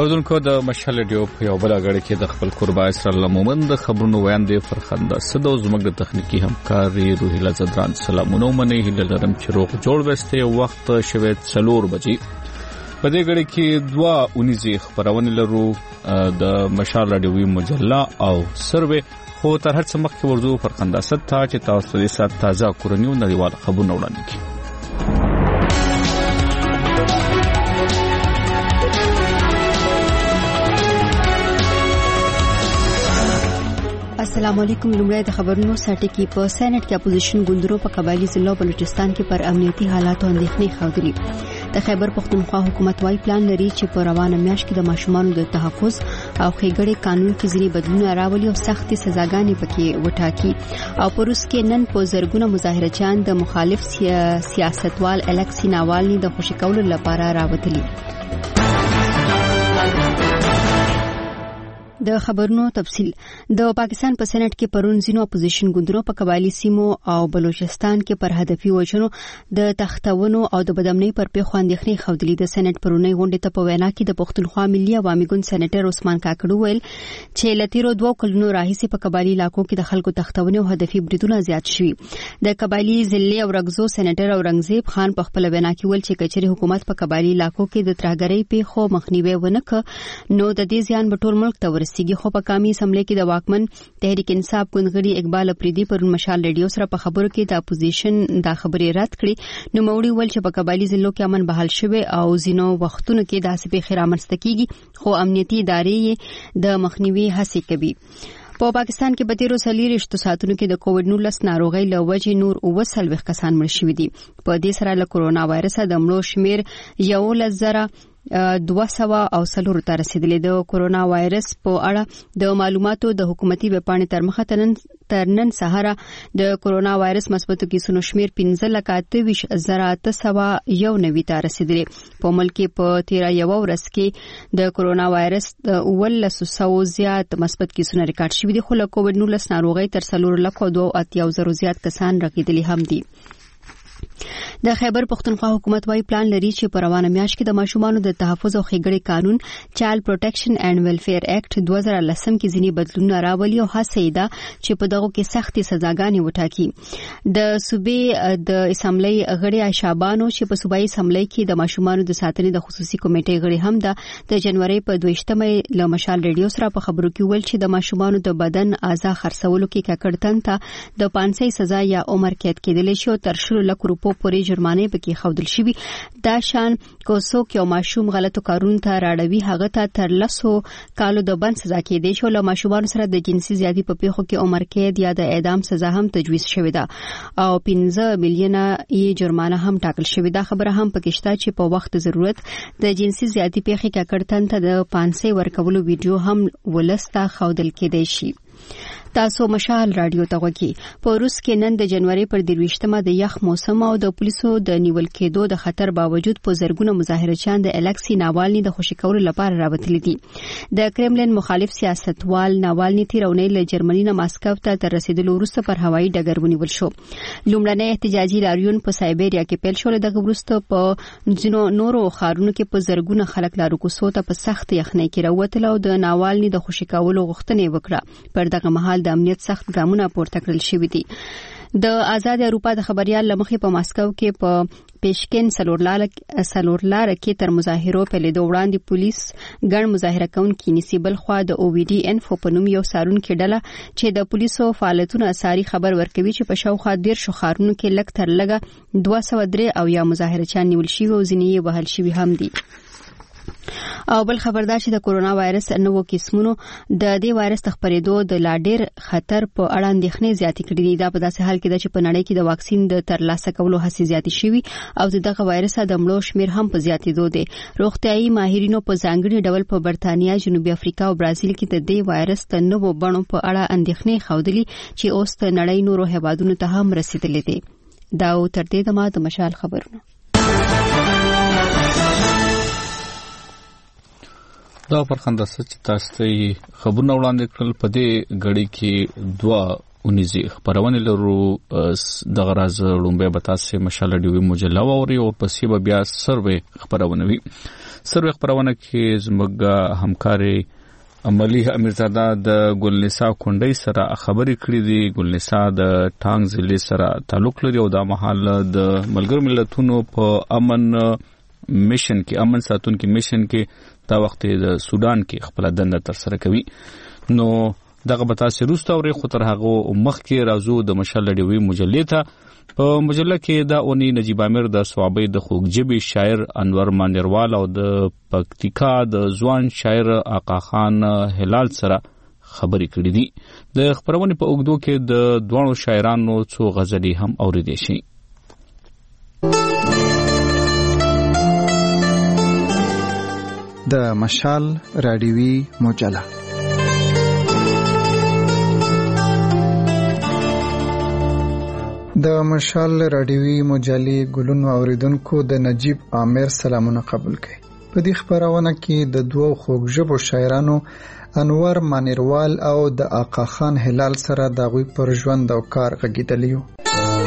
اوردونکو د مشال ډیو په یو بل غړي کې د خپل قربا اسرائیل مومند خبرونو وړاندې فرخنده سده زموږ د تخنیکی همکاري روحیله زدران سلامونه منی هله لرم چې روغ جوړ وسته وخت شوه 4 بجې په دې غړي کې 2 خبرونه لرو د مشال رادیوي مجله او سروې خو تر هر څه مخکې ورزو فرخنده سد ته چې تاسو دې سات تازه کورنیو نړیوال خبرونه وړاندې کړئ. السلام علیکم. لومړی د خبرونو ساټي کې په سېنات کې اپوزیشن ګوندونو په قبایلی ضلع بلوچستان کې پر امنیتي حالاتو اندېښنې ښودلې. د خیبر پختونخوا حکومت وايي پلان لري چې په روانه میاشت کې د ماشومانو د تحفظ او ښېګړې قانون کې ځینې بدلونونه راولي او سختې سزاګانې پکې وټاکي. او په روس کې نن په زرګونه مظاهرچیان د مخالف سیاستوال الکسی ناوالني د خوشی کولو لپاره راوتلي. د خبرونو تفصیل. د پاکستان په سېنات کې پرون ځینو اپوزیشن ګوندونو په قبایلی سیمو او بلوچستان کې پر هدفي وژنو د تختونو او د بدامنۍ پر پیښو اندېښنې ښودلې. د سېنات پرونی غونډې ته په وینا کې د پښتونخوا ملي عوامي ګوند سېنیټر عثمان کاکړو ویل چې لتیرو 2 کلونو راهیسې په قبایلی علاقو کې د خلکو تختونه او هدفي بریدونه زیات شوي. د قبایلی ضلع او رغزو سېنیټر اورنګزیب خان په خپل وینا کې ویل چې کچېرې حکومت په قبایلی علاقو کې د ترهګرۍ پیښو مخنیوي ونکړ نو د دې ځان په ټول ملک ته ورسیږي. خو په قومي اسمبلی کې د واکمن تحریک انصاف ګوندغړي اقبال افریدي پر مشال ریډیو سره په خبرو کې د اپوزیشن د خبرې رد کړې. نو موري ول چې په قبایلی ضلعو کې امن بحال شوه او زینو وختونو کې داسې په خیرامنځته کیږي خو امنیتي ادارې د مخنیوي هڅې کوي. په پاکستان کې په تیرو 40 ساعتونو کې د کووډ-19 ناروغۍ له وجې نور 29 کسان مړ شوي دي. په دې سره له کورونا وایرس د مړو شمیر 1,204 ته رسیدلی. د کورونا وایرس په اړه د معلوماتو د حکومتي ویبپاڼې تر مخه تر نن سهار د کورونا وایرس مثبتو کیسونو شمیر 15,28,991 ته رسیدلی. په ملک په 13 ورځ کې د کورونا وایرس د 1900 زیات مثبت کیسونه ریکارډ شوي دي خو له کووډ-19 ناروغۍ تر 4,280,000 زیات کسان رغیدلي هم دي. د خیبر پختونخوا حکومت وايي پلان لري چې په روانه میاشت کې د ماشومانو د تحفظ او ښېګړې قانون چایلډ پروټیکشن اینڈ ویلفیر ایکټ 2010 کې ځینې بدلونونه راولي او هڅه ده چې په دغه کې سختې سزاګانې وټاکي. د صوبې د اسمبلی غړي عائشابانو چې په صوبایي اسمبلی کې د ماشومانو د ساتنې د خصوصي کمیټې غړي هم ده د جنوري په 22مې له مشال ریډیو سره په خبرو کې ویل چې د ماشومانو د بدن اعضاء خرڅولو کې ککړتن ته د 500 سزا یا عمر قید کېدلی شي او تر 1 لک روپو پورې جرمانه پکې خودل شي. دا شان کوڅو یو ماشوم غلطو کارونو ته راړوي هغه ته تر 10 کالو د بند سزا کېدی شو. له ماشومان سره د جنسي زیاتی په پیښو کې عمر قید یا د اعدام سزا هم تجویز شوې ده او 15 میلیونه یې جرمانه هم ټاکل شوې ده. خبره هم پکې شته چې په وخت ضرورت د جنسي زیاتی پیښې ککړتن ته د 500 ورکولو ویډیو هم ولسته خودل کېدی شي. تاسو مشال رادیو ته وګورئ. په روس کې نن د جنوري پر 23مه د یخ موسم او د پولیسو د نیول کېدو د خطر باوجود په زرګونه مظاهرچیان د الکسی ناوالني د خوشی کولو لپاره راوتلي دي. د کرملین مخالف سیاستوال ناوالني تیرونی له جرمني نه ماسکو ته تر رسیدلو وروسته پر هوایي ډګر ونیول شو. لومړنی احتجاجي لاریون په سایبریا کې پیل شو. دغه وروسته په ځینو نورو ښارونو کې په زرګونه خلک لارو کوڅو ته په سخت یخنۍ کې راوتل او د ناوالني د خوشی کولو غوښتنې وکړه. پر دغه مهال د امنیت سخت ګامونه پورته کړل شوي دي. د آزاد اروپا د خبريال لمخې په ماسکو کې په پیشکن سلورلار کې تر مظاهرو په لیدو وړاندې پولیس ګڼ مظاهره کوونکي نیسي. بل خو د او وی ډي انفو په نوم یو سارون کې ډله چې د پولیسو فعالیتونو اساري خبر ورکوي چې په شاوخوا 10 ښارونو کې لږ تر لږه 203 او یا مظاهرچیان نیول شوي او ځینې یې وهل شوي هم دي. او بل خبردار چې د کورونا وایرس نوو قسمونو د دې وایرس خپرېدو د لا ډېر خطر په اړه اندېښنې زیاتې کړې دي. دا په داسې حال کې ده چې په نړۍ کې د واکسین د ترلاسه کولو هڅې زیاتې شوي او دغه وایرس د مړو شمیر هم په زیاتېدو دی. روغتیايي ماهرینو په ځانګړي ډول په برتانیا، جنوبي افریقا او برازیل کې د دې وایرس د نوو بڼو په اړه اندېښنې ښودلې چې اوس د نړۍ نورو هیوادونو ته هم رسیدلې دي. دا تر دې دمه د مشال خبرونه. دا فرخنده چې تاسو ته خبرونه وړاندې کړل. په دې غړي کې 2 خبرونه لرو. د غراز لومبه به تاسو مشال ډیوي مجله ووري او پسې به بیا سروې خبرونه وي. سروي خبرونه کې زموږ همکاري عملی امیرزاده د ګلنسا کونډي سره خبرې کړې دي. ګلنسا د ټانګ ضلع سره تعلق لري او د محل د ملګرو ملتونو په امن میشن کې امن ساتونکو میشن کې دا وخت د سودان کې خپل دنده تر سره کوي. نو دغه به تاسو روسته اوري خو تر هغه مخ کې راځو د مشال لړوي مجلې ته. په مجله کې دا اونۍ نجیب امیر د صوابۍ د خوږجبي شاعر انور مانیروال او د پکتیکا د ځوان شاعر آقا خان هلال سره خبرې کړې دي. د خبرونې په اوږدو کې د دوه شاعرانو څو غزلې هم اوریدې شي. د مشال رادیوي مجله د مشال رادیوي مجلې ګلونو اوریدونکو د نجیب امیر سلامونه قبول کړئ. په دې خبرونه کې د دوه خوږژبو شاعرانو انور مانیروال او د آقا خان هلال سره د غوي پر ژوند او کار غږیدلی و.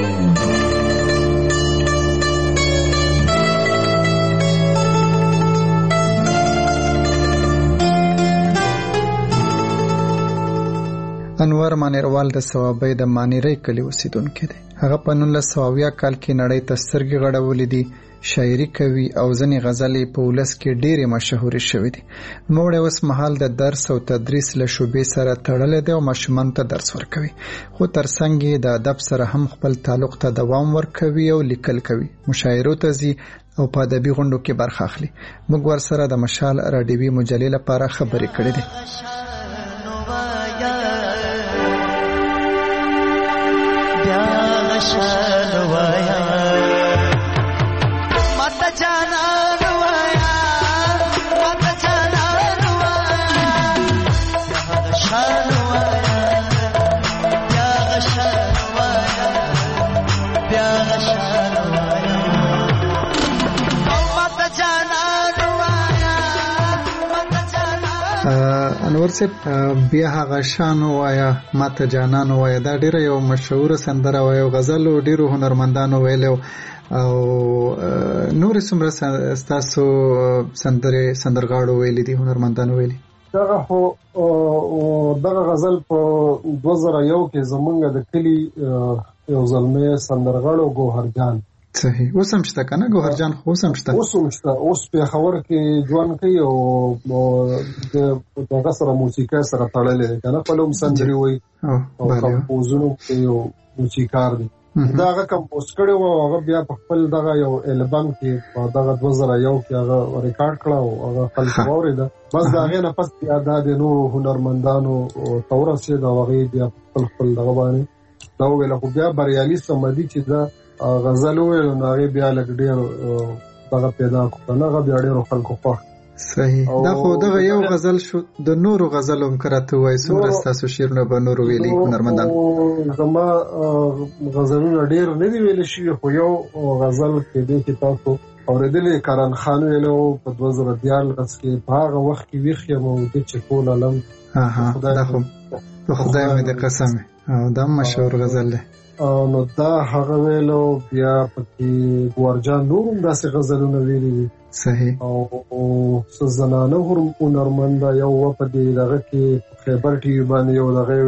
انور مانیروال د صوابۍ د مانیری کلی اوسیدونکی دی. هغه په 1900 کال کې نړۍ ته سترګې غړولې دي. شاعري کوي او ځینې غزلې په ولس کې ډېرې مشهورې شوې دي. نوموړی اوس مهال د درس او تدریس له شعبې سره تړلی دی او ماشومانو ته درس ورکوي. خو ترڅنګ یې د ادب سره هم خپل تعلق ته دوام ورکوي او لیکل کوي. مشاعرو ته ځي او په ادبي غونډو کې برخه اخلي. موږ ورسره د مشال رادیوي مجلې لپاره خبرې کړې دي. انور صاحب بیا هغه شان وایا ماته جانان وایا دا ډیره یو مشهور سندره وایا غزل ډیرو هنرمندانو ویلو او نور څومره تاسو سندرغاړو ویلي دي هنرمندانو ویلي دغه خو دغه غزل په 2001 کې زمونږ د کلی یو زلمه سندرغاړو ګوهرجان صحیح وسم شته کنه ګوهرجان خو وسم شته اوس په خبر کې ځوان کوي او د سره موسیقي سره تړلې کنه په لوم سندري وي او کمپوزونو کې یو موسیقار دی دا هغه کمپوز کړي او هغه بیا په خپل دغه یو البم کې په دغه 2001 کې هغه ریکارډ کړو او هغه خپل اورید بس دا غي نه پس بیا د نو هنرمندانو تورسه دا وغي بیا خپل دغه باندې دا ویل خو بیا بریالي سمدي چې دا غزل ویل نو هغه بیا لګ ډیر دغه پیدا کړه هغه بیا ډیر خلکو په صحیح دا خو دغه یو غزل شو د نورو غزلوم کراته وای څومره تاسو شیرونه به نورو ویلي هنرمندان زما غزلونه ډیر نه دی ویل شي خو یو غزل کې د کتابو اوریدلې کرن خان ویلو په 2014 کې په هغه وخت کې ویخه مو د چکول علم دا خو خدای مې د قسم او دا مشهور غزل ده نو دا هغه ویلو بیا پکې ګورجان نورم داسې غزلونه ویلي دي صحیح او سزنانه هنرمند یو په دې دغه کې خیبر ټي وي باندې یو دغه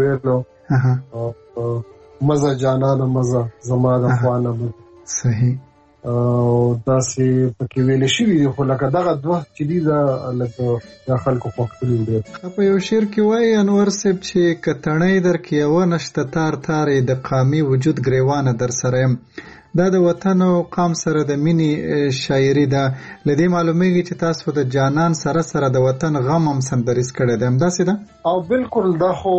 ویلو مزه جانانه مزه زما د خوانه صحیح او داسې پکې ویل شي خو لکه دغه دوه چې دي د خلکو خوښ دي په یو شعر کې وایي انور صاحب چې کتنې در کې یو نشته تار تارې د قامي وجود ګریوانه در سره دا د وطن او قام سره د مینې شاعري ده لدې معلومیږي چې تاسو د جانان سره سره د وطن غم هم سندریز کړی دی همداسې ده او بالکل دا خو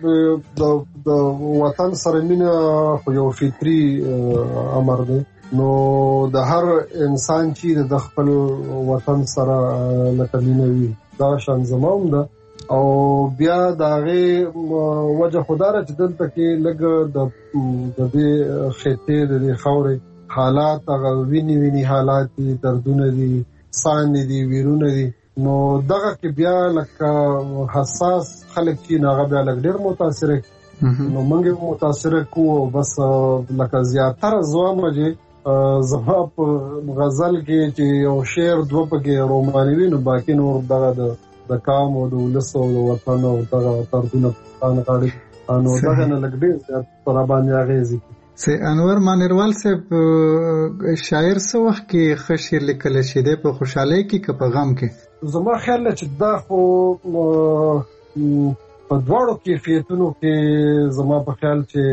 د وطن سره مینه خو یو فطري امر دی نو د هر انسان چې د خپل وطن سره لکه مینوي دا شان زموم ده او بیا داغه وجه خدای چې دلته کې لګ د دې خطې د خاورې حالات هغه ویني حالات دي دردونه دي سان دي ویرونه دي نو دغه کې بیا لکه حساس خلک چې هغه بیا لګ ډیر متاثر نو موږ متاثر کو بس لکه زیاتره زوامه زما په غزل کې چې یو شعر دوه پکې رومانوي نو باقي نور دغه د قام او د ولس او د وطن او دغه ترجمه پښتانه کاړي نو دغه نه لګ ډېر پر باندې اغیزي سي انور مانیروال صاحب شاعر څو وخت کې خشیر لیکل شي د په خوشحالي کې که په غم کې زما خیال چې دا خو په دواړو کیفیتونو کې زما په خیال چې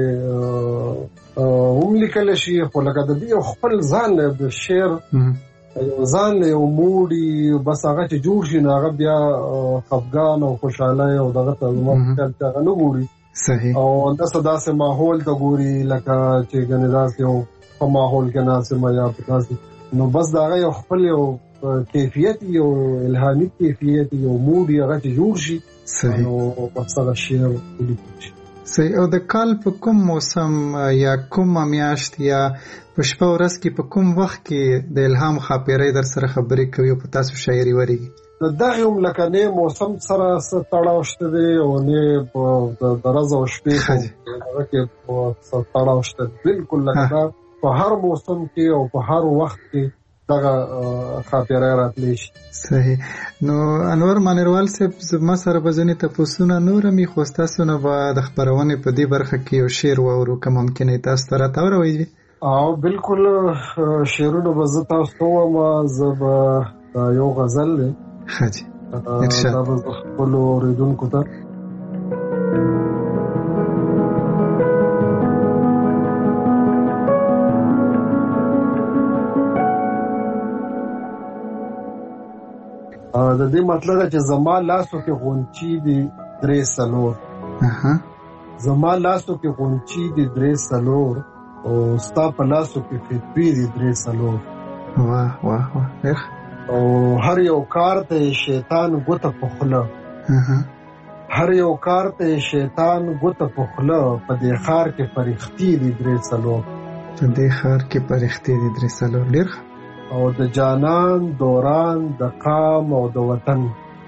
هم لیکل شي خو لکه د دې خپل ځان له د شعر ځان له یو موډي بس هغه چې جوړ شي نو هغه بیا خفګان او خوشاله او دغه ته زما په خیال چې هغه نه ګوري صحیح او داسې ماحول ته ګوري لکه چې ګنې داسې یو په ماحول کې ناسمه یا داسې نو بس دا هغه یو خپل یو کیفیت یو الهامي کیفیت یو موډي هغه چې جوړ شي صحیح نو بس هغه شعر ولیکل شي صحیح او د کال په کوم موسم یا کوم میاشت یا په شپه ورځ کې په کوم وخت کې د الهام خاپیرۍ در سره خبرې کوي او په تاسو شاعري وريږي دغه هم لکه نه موسم سره تړاو شته دی او نه په درز او شپې هغه کې تړاو شته بالکل لکه په هر موسم کې او په هر وخت کې دغه خاطره راتلی شي صحیح نو انور مانیروال صاحب زما سره بزنی تاسو نه نور می خوستاسو نه د خبرونه په دې برخه کې یو شعر وورو که ممکنه تاسو ته راوړئ او بالکل شعرونه به زه تاسو ما زب یو غزل له حاجی ارشاد دا به خپل اوریدونکو ته د دې مطلب چې زما لاسو کې غونچي دي درې سلور زما لاسو کې غونچي دي درې سلور او ستا په لاسو کې فتوی دي درې سلور واه واه واه او هر یو کار ته شیطان ګوته په خوله هر یو کار ته شیطان ګوته په خوله په دې خار کې فرښتې دي درې سلور په دې خار کې فرښتې دي درې سلور ډېر او د جانان دوران د قام او د وطن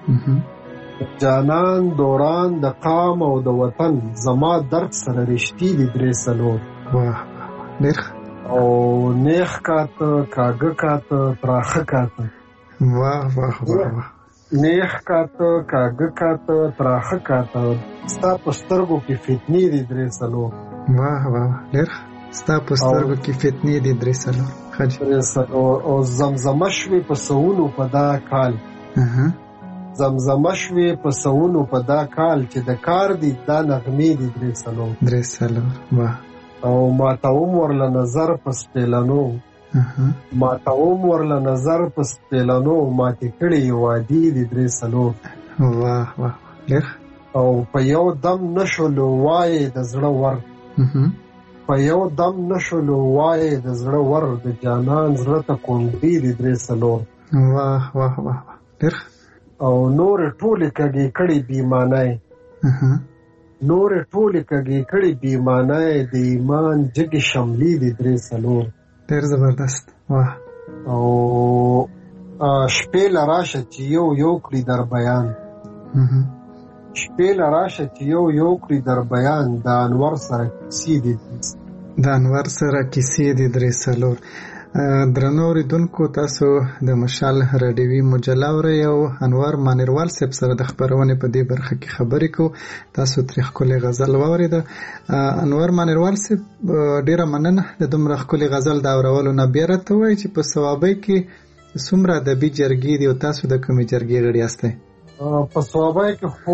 جانان دوران د قام او د وطن زما درد سره رښتې دي درې سلور واه ډېر او نیخ کاته کاږه کاته تراخه کاته واه واه واه نیخ کاته کاږه کاته تراخه کاته ستا په سترګو کې فتنې دي درې سلور واه واه ډېر ستا په سترګو کې فتنې دي درې سلور او زمزمه شوې په سونو په دا کال زمزمه شوې په سونو په دا کال چې د کار دي دا نغمې دي درې سلور واه او ماتوم ورله نظر په سپېلنو ماتوم ورله نظر په سپېلنو ماتې کړې وادي دي درې سلور واه واه ډېر او په یو دم نشولو وایې د زړه ور په یو دم نشولو وایې د زړه ور د جانان زړه ته کونډې دي درې سلور واه واه واه ډېر او نور ټولې کږې کړې بیمانای نور ټولې کږې کړې بیمانای د ایمان جګې شملې دي درې سلور ډېر زبردست واه او شپې لراشه چې یو کړي در بیان شپې لراشه چې یو کړي در بیان د انور سره کیسې دي د انور سره کیسې دي درې سلور درنو اوریدونکو تاسو د مشال راډیوي مجله اورئ او انور مانیروال صاحب سره د خبرونې په دې برخه کې خبرې کوو تاسو ترې ښکلې غزل واورېده انور مانیروال صاحب ډېره مننه د دومره ښکلې غزل د اورولو نه بیا راته ووایئ چې په ثوابۍ کې څومره ادبي جرګې دي او تاسو د کومې جرګې غړي یاستئ په ثوابۍ کې خو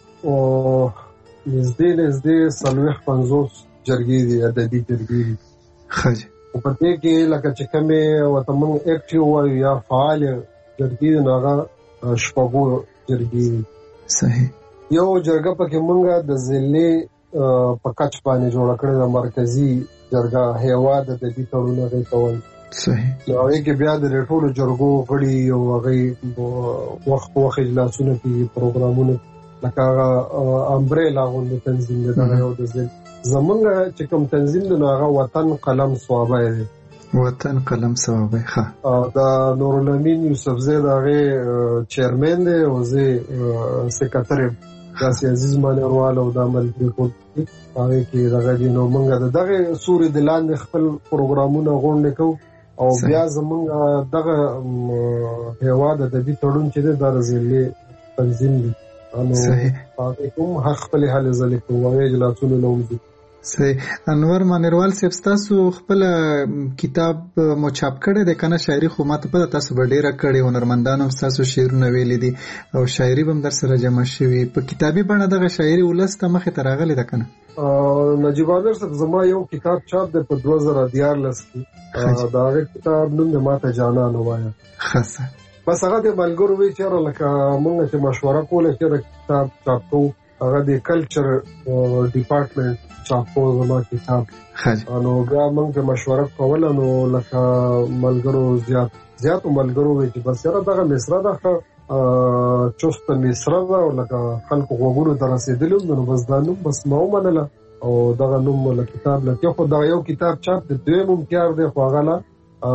نږدې 40-50 جرګې دي ادبي جرګې دي ښه په دې کې لکه چې کومې ورته موږ اکټیو وایو یا فعال جرګې دي نو هغه شپږو جرګې دي صحیح یو جرګه پکې موږ د ضلعې په کچ باندې جوړه کړې ده مرکزي جرګه هیواد ادبي تړون هغې ته وایي صحیح نو هغې کې بیا د ټولو جرګو غړي او هغې وخت په وخت اجلاسونه کېږي پروګرامونه لکه هغه امبریلا غوندې تنظیم دی دغه یو د ضلع زمونږ چې کوم تنظیم دی نو هغه وطن قلم صوابی دی وطن قلم صوابی ښه د نورالامین یوسفزی د هغې چیرمن دی او زه سکرټر یم داسې عزیز مانیروال او د ملګري ټول هغه کې دغه دي. نو موږ دغه سوري د لاندې خپل پروګرامونه غونډه کوو او بیا زمونږ دغه هیواد ادبي تړون چې دی دا ضلعي تنظیم دی. صحیح. هغه کوم حق خپل حل زلي کوو اجلاسونه لومځي. صحیح. انور مانیروال صاحب تاسو خپل کتاب مو چاپ کړی دی کنه؟ شاعري خو ماته پته تاسو به ډیره کړې، هنرمندانو تاسو شعرونه ویلي دي او شاعري هم در سره جمع شوي په کتابي بڼه. دغه شاعري ولس ته مخې ته راغلی ده کنه؟ نجیب عامر صاحب زما یو کتاب چاپ دی په 2014 کې. دا هغه کتاب نوم دی ماته جانان وایا. خاصه بس هغه د ملګرو وی چیرې لکه موږ چې مشوره کوله چې کتاب چاپ کوو هغه د کلچر ډپارټمنټ چاپ کوو زما کتاب. نو بیا موږ مشوره کوله نو لکه ملګرو زیات ملګرو وی چې بس یاره دغه مصره ده چوست مصره ده او لکه خلکو غوږونو ته رسېدلی نو بس دا نوم بس ما ومنله او دغه نوم له کتاب لکه خو دغه یو کتاب چاپ دی. دویم امتیار دی خو هغه لا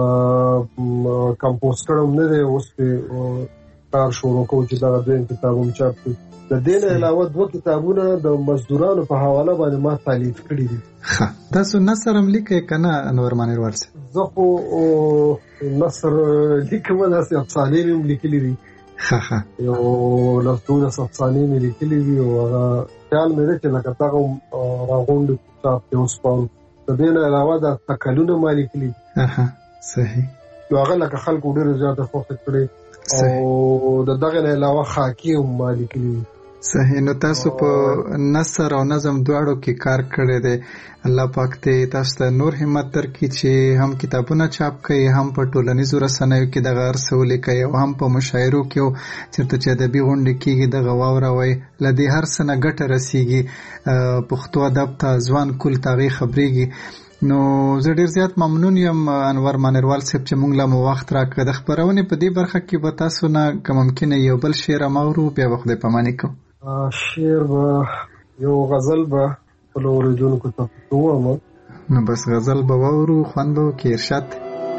کمپوز کړم نه دی. اوس کار شروع کوو چې دغه دویم کتاب هم چاپ کړو. د دې نه علاوه 2 کتابونه د مزدورانو په حواله باندې ما تالیف کړي دي. تاسو نثر هم لیکئ کنه انور مانیروال صاحب؟ زه خو نثر لیکم، داسې افسانې هم لیکلي دي. یو لسونه افسانې مې لیکلي دي او هغه خیال مې دی چې لکه دغه راغونډ کتاب کې وسپارو. د دې نه علاوه د تکلونه ما لیکلي دي. صحیح. نو هغه لکه خلکو ډېر زیاته خوښ کړي او د دغه نه علاوه خاکی هم ما لیکلي دي. صحیح. نو تاسو په نثر او نظم دواړو کې کار کړی دی. الله پاک ته تاسو ته نور همت درکړي چې هم کتابونه چاپ کړئ، هم په ټولنیزو رسنیو کې دغه هر څه ولیکئ او هم په مشاعرو کې چېرته چې ادبي غونډې کېږي دغه واوروئ. له دې هر څه نه ګټه رسېږي، پښتو ادب ته ځوان کل ته هغې خبرېږي. نو زه ډیر زیات ممنون یم انور مانیروال صاحب چې موږ له مو وخت راکړ. د خبرونې په دې برخه کې به تاسو نه که ممکنه یو بل شعر هم اورو، بیا به خدای پاماني کوو. شعر به یو غزل به خپلو اورېدونکو ته ووایم. نو بس غزل به واورو، خوند به وکړي. ارشاد.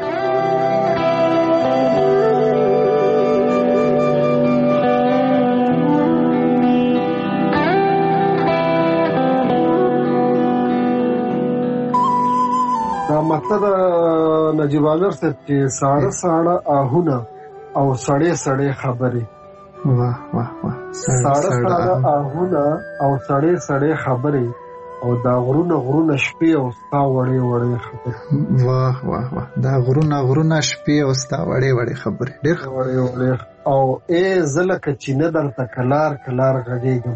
مطلب نجیب عامر صاحب چې ساړه ساړه آهونه او سړې سړې خبرې. واه واه واه. ساړه ساړه آهونه او سړې سړې خبرې او دا غرونه غرونه شپې او ستا وړې وړې خبرې. واه واه واه. دا غرونه غرونه شپې او ستا وړې وړې خبرې. ډېر وړې وړې. او ای زه لکه چینه درته کلار کلار غږېږم.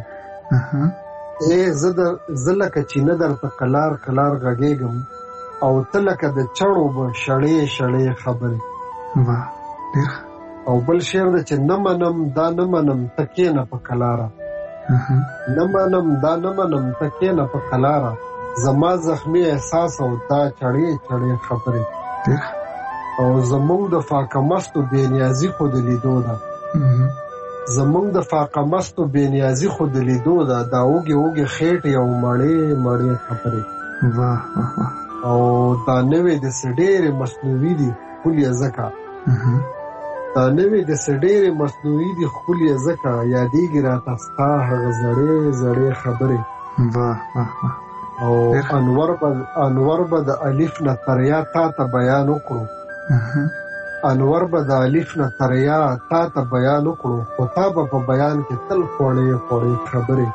زه لکه چینه درته کلار کلار غږېږم او ته لکه د چړو به شړې شړې خبرې. واه ډېر. او بل شعر دی چې نه منم دا نه منم ته کېنه په کلاره. نه منم دا نه منم ته کېنه په کلاره زما زخمي احساس او دا چړې چړې خبرې. او زمونږ د فاقه مستو بې نیازي خو د لیدو ده. زمونږ د فاقه مستو بې نیازي خو د لیدو ده. دا اوږې اوږې خېټې او مړې مړې خبرې. واه واه واه. او دا نوې د ډېرې مصنوعي دي ښکلې ځکه. دا نوې د ډېرې مصنوعي دي ښکلې ځکه یادېږي راته ستا هغه زړې زړې خبرې. واه واه واه. او انور به د الف نه تر یا تا ته بیان وکړو. انور به د الف نه تر یا تا ته بیان وکړو خو تا به په بیان کې تل خوړې خوړې خبرې.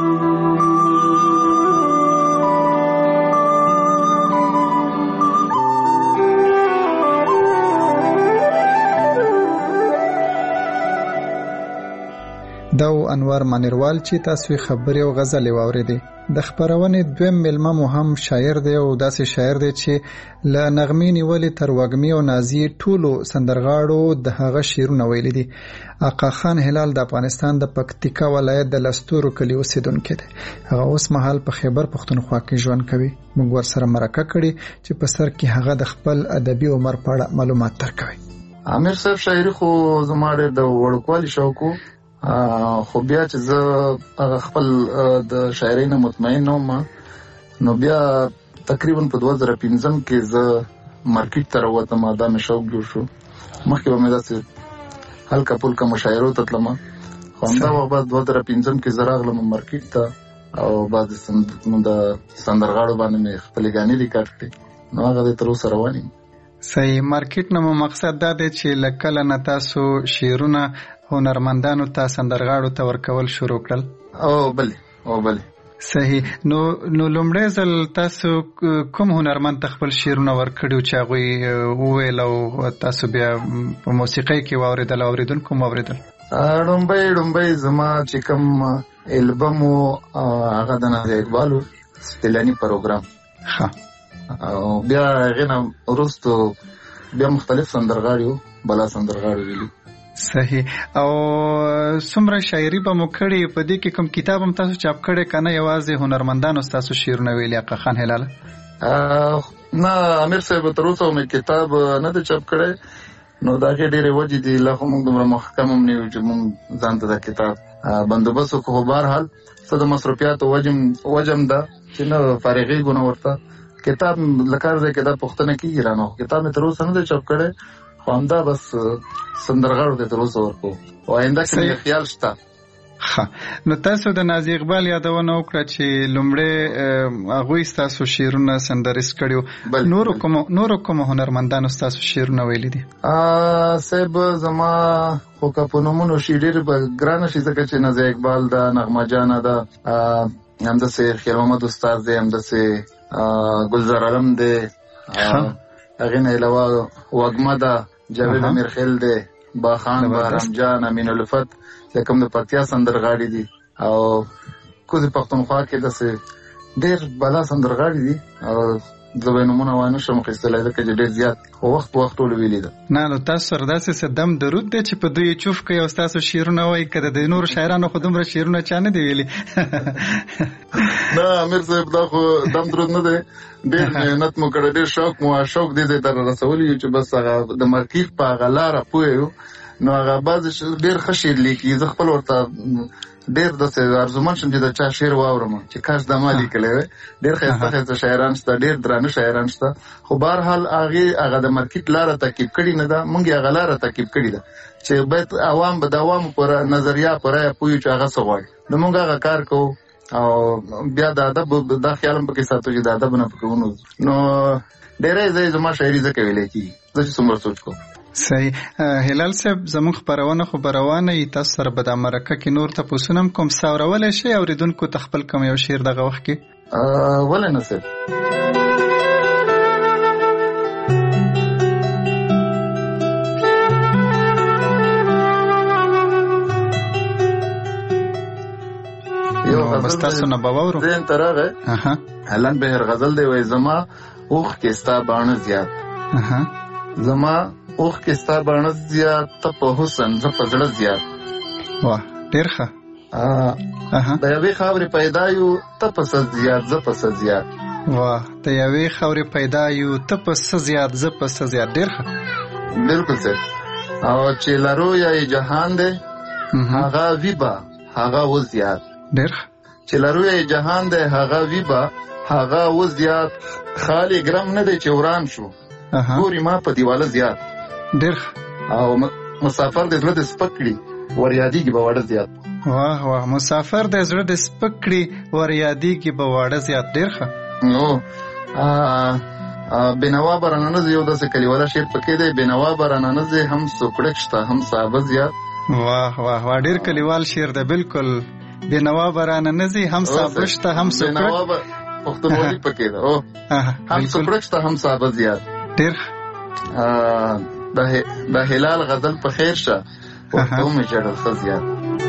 دا انور مانیروال چې تاسو خبرې او غزلې واوریدې. د خبرونې دویم ملما مو هم شاعر دی او داسې شاعر دی چې له نغمې نیولې تر وږمې او نازیې ټولو سندرغاړو د هغه شعرونه ویلي دي. آقا خان هلال د افغانستان د پکتیکا ولایت د لستورو کلي اوسیدونکی دی. هغه اوس مهال په خیبر پښتونخوا کې ژوند کوي. موږ ورسره مرکه کړې چې په سر کې هغه د خپل ادبي عمر په اړه معلومات درکوي. عامر صاحب شاعري خو زما د وړوکوالي شوق خو بیا چې زه خپل د شاعرۍ نه مطمئن نوم نو بیا تقریبا په 2015 کې زه مارکیټ ته راوتم. دا مې شوق جوړ شو. مخکې به مې داسې هلکه پلکه مشاعرو ته تلم همدا وبا 2015 کې زراغلم مارکیټ ته او بعد د سندرغاړو باندې مې خپل غانې ریکارډ کړې نو هغه تر اوسه رواني. صحیح. مارکیټ نو مقصد دا دی چې لکه نه تاسو شعرونه هنرمندانو ته سندرغاړو ته ورکول شروع کړل. او بله صحیح. نو لومړی ځل تاسو کوم هنرمند ته خپل شعرونه ورکړیو چې هغوی وویل او تاسو بیا په موسیقۍ کې واورېدل او اوریدونکو مو واورېدل؟ ډومبۍ زما چې کوم البم هغه د نازیه اقبال سپلانی پروګرام او بیا هغې نه وروستو بیا مختلف سندرغاړي بلا سندرغاړي ویلي. صحیح. او څومره شاعري به مو کړې؟ په دې کې کوم کتاب هم تاسو چاپ کړی که نه یوازې هنرمندانو ستاسو شعرونه ویلي؟ آقا خان هلاله نه امیر صاحب تر اوسه مې کتاب نه دی چاپ کړی نو دا کې ډېرې وجې دي لا خو موږ دومره محکم هم نه یو چې موږ ځان ته د کتاب بندوبست وکړو. خو بهرحال څه د مصروفیاتو وجم ده چې نه فارغېږو نه ورته کتاب لکار ځای کې دا پوښتنه کېږي رانه کتاب مې تر اوسه نه دی چاپ کړی خو همدا بس سندرغاړو ته تر اوسه ورکوو او آینده کې مې خیال شته. نو تاسو د نازیه اقبال یادونه وکړه چې لومړی هغوی ستاسو شعرونه سندریز کړیو. نورو کوم هنرمندانو ستاسو شعرونه ویلي دي؟ صاحب زما خو که په نومونو شي ډېر به ګرانه شي ځکه چې نازیه اقبال ده، نغمه جانه ده، همداسې خیر محمد استاد دی، همداسې گلزار علم دی، هغې نه علاوه وږمه ده، جاوید امیرخیل دی، باخان، بهرام جان، امین الفت د کوم د پکتیا سندرغاړي دي او کوزې پښتونخوا کې داسې ډېر بلا سندرغاړي دي او زه به یې نومونه وانه شم اخیستلی ځکه چې ډېر زیات خو وخت په وخت ټولو ویلي ده. نه نو تاسو سره داسې څه دم درود دی چې په دوی چوف کوي او ستاسو شعرونه وایي که د نورو شاعرانو خو دومره شعرونه چا نه دي ویلي؟ نه امیر صاحب دا خو دم درود نه دی، ډېر محنت مو کړی، ډېر شوق دې ځای ته رسولی یو چې بس هغه د مارکیټ په هغه لاره پوه یو نو هغه بعضې ډېر ښه شعر لیکي. زه خپل ورته ډېر داسې ارزومن شم چې د چا شعر واورم چې کاش دا ما لیکلی وی. ډېر ښایسته شاعران شته، ډېر درانه شاعران شته خو بهرحال هغه د مارکیټ لاره تعقیب کړې نه ده، موږ یې هغه لاره تعقیب کړې ده چې باید عوام به د عوامو په نظریه په رایه پوه یو چې هغه څه غواړي نو موږ هغه کار کوو او بیا د ادب دا خیال هم پکې ساتو چې د ادب نه پکې ونوځو. نو ډېری ځای زما شاعري ځکه ویلی کېږي زه چې څومره سوچ کوم. صحیح. هلال صاحب زموږ خپرونه خو به روانه وي، تاسو سره به دا مرکه کې نور تپوسونه هم کوم څه اورولی شئ اورېدونکو ته خپل کوم یو شعر دغه وخت کې؟ ولې نه صاحب. بس تاسو نه به واورو. ذهن ته راغی هلن بهر غزل دی وایي زما اوښ کې ستا باڼه زیات، زما اوښ کې ستا باڼه زیات، ته په حسن زه په زړه زیات. واه ډېر ښه. د یوې خاورې پیدا یو ته په څه زیات زه په څه زیات. واه د یوې خاورې پیدا یو ته په څه زیات زه په څه زیات. ډېر ښه. بلکل صاحب. او چې لرو یا جهان دی هغه وي به هغه و زیات. ډېر ښه. چې لرو یا جهان دی هغه وي به هغه و زیات، خالی ګرم نه دی چې وران شو ګوري ما په دیواله زیات. ډېر او مسافر د زړه د سپک کړي ور یادېږي به واړه زیات. واه واه مسافر د زړه د سپک کړي ور یادېږي به واړه زیات. ډېر ښه. نو بینوا برانانه یو داسې کلیواله شعر پکې دی، بینوا برانانه هم سوکړک شته هم صحابه زیات. واه واه واه ډېر کلیوال شعر دی. بلکل بینوا برانانه هم صحابه شته هم سوکړک پښتونولي پکې ده او هم سوکړک شته هم صحابه زیات. ډېر د هلال غزل په خیر شه ورته مې ژړل ښه زیات.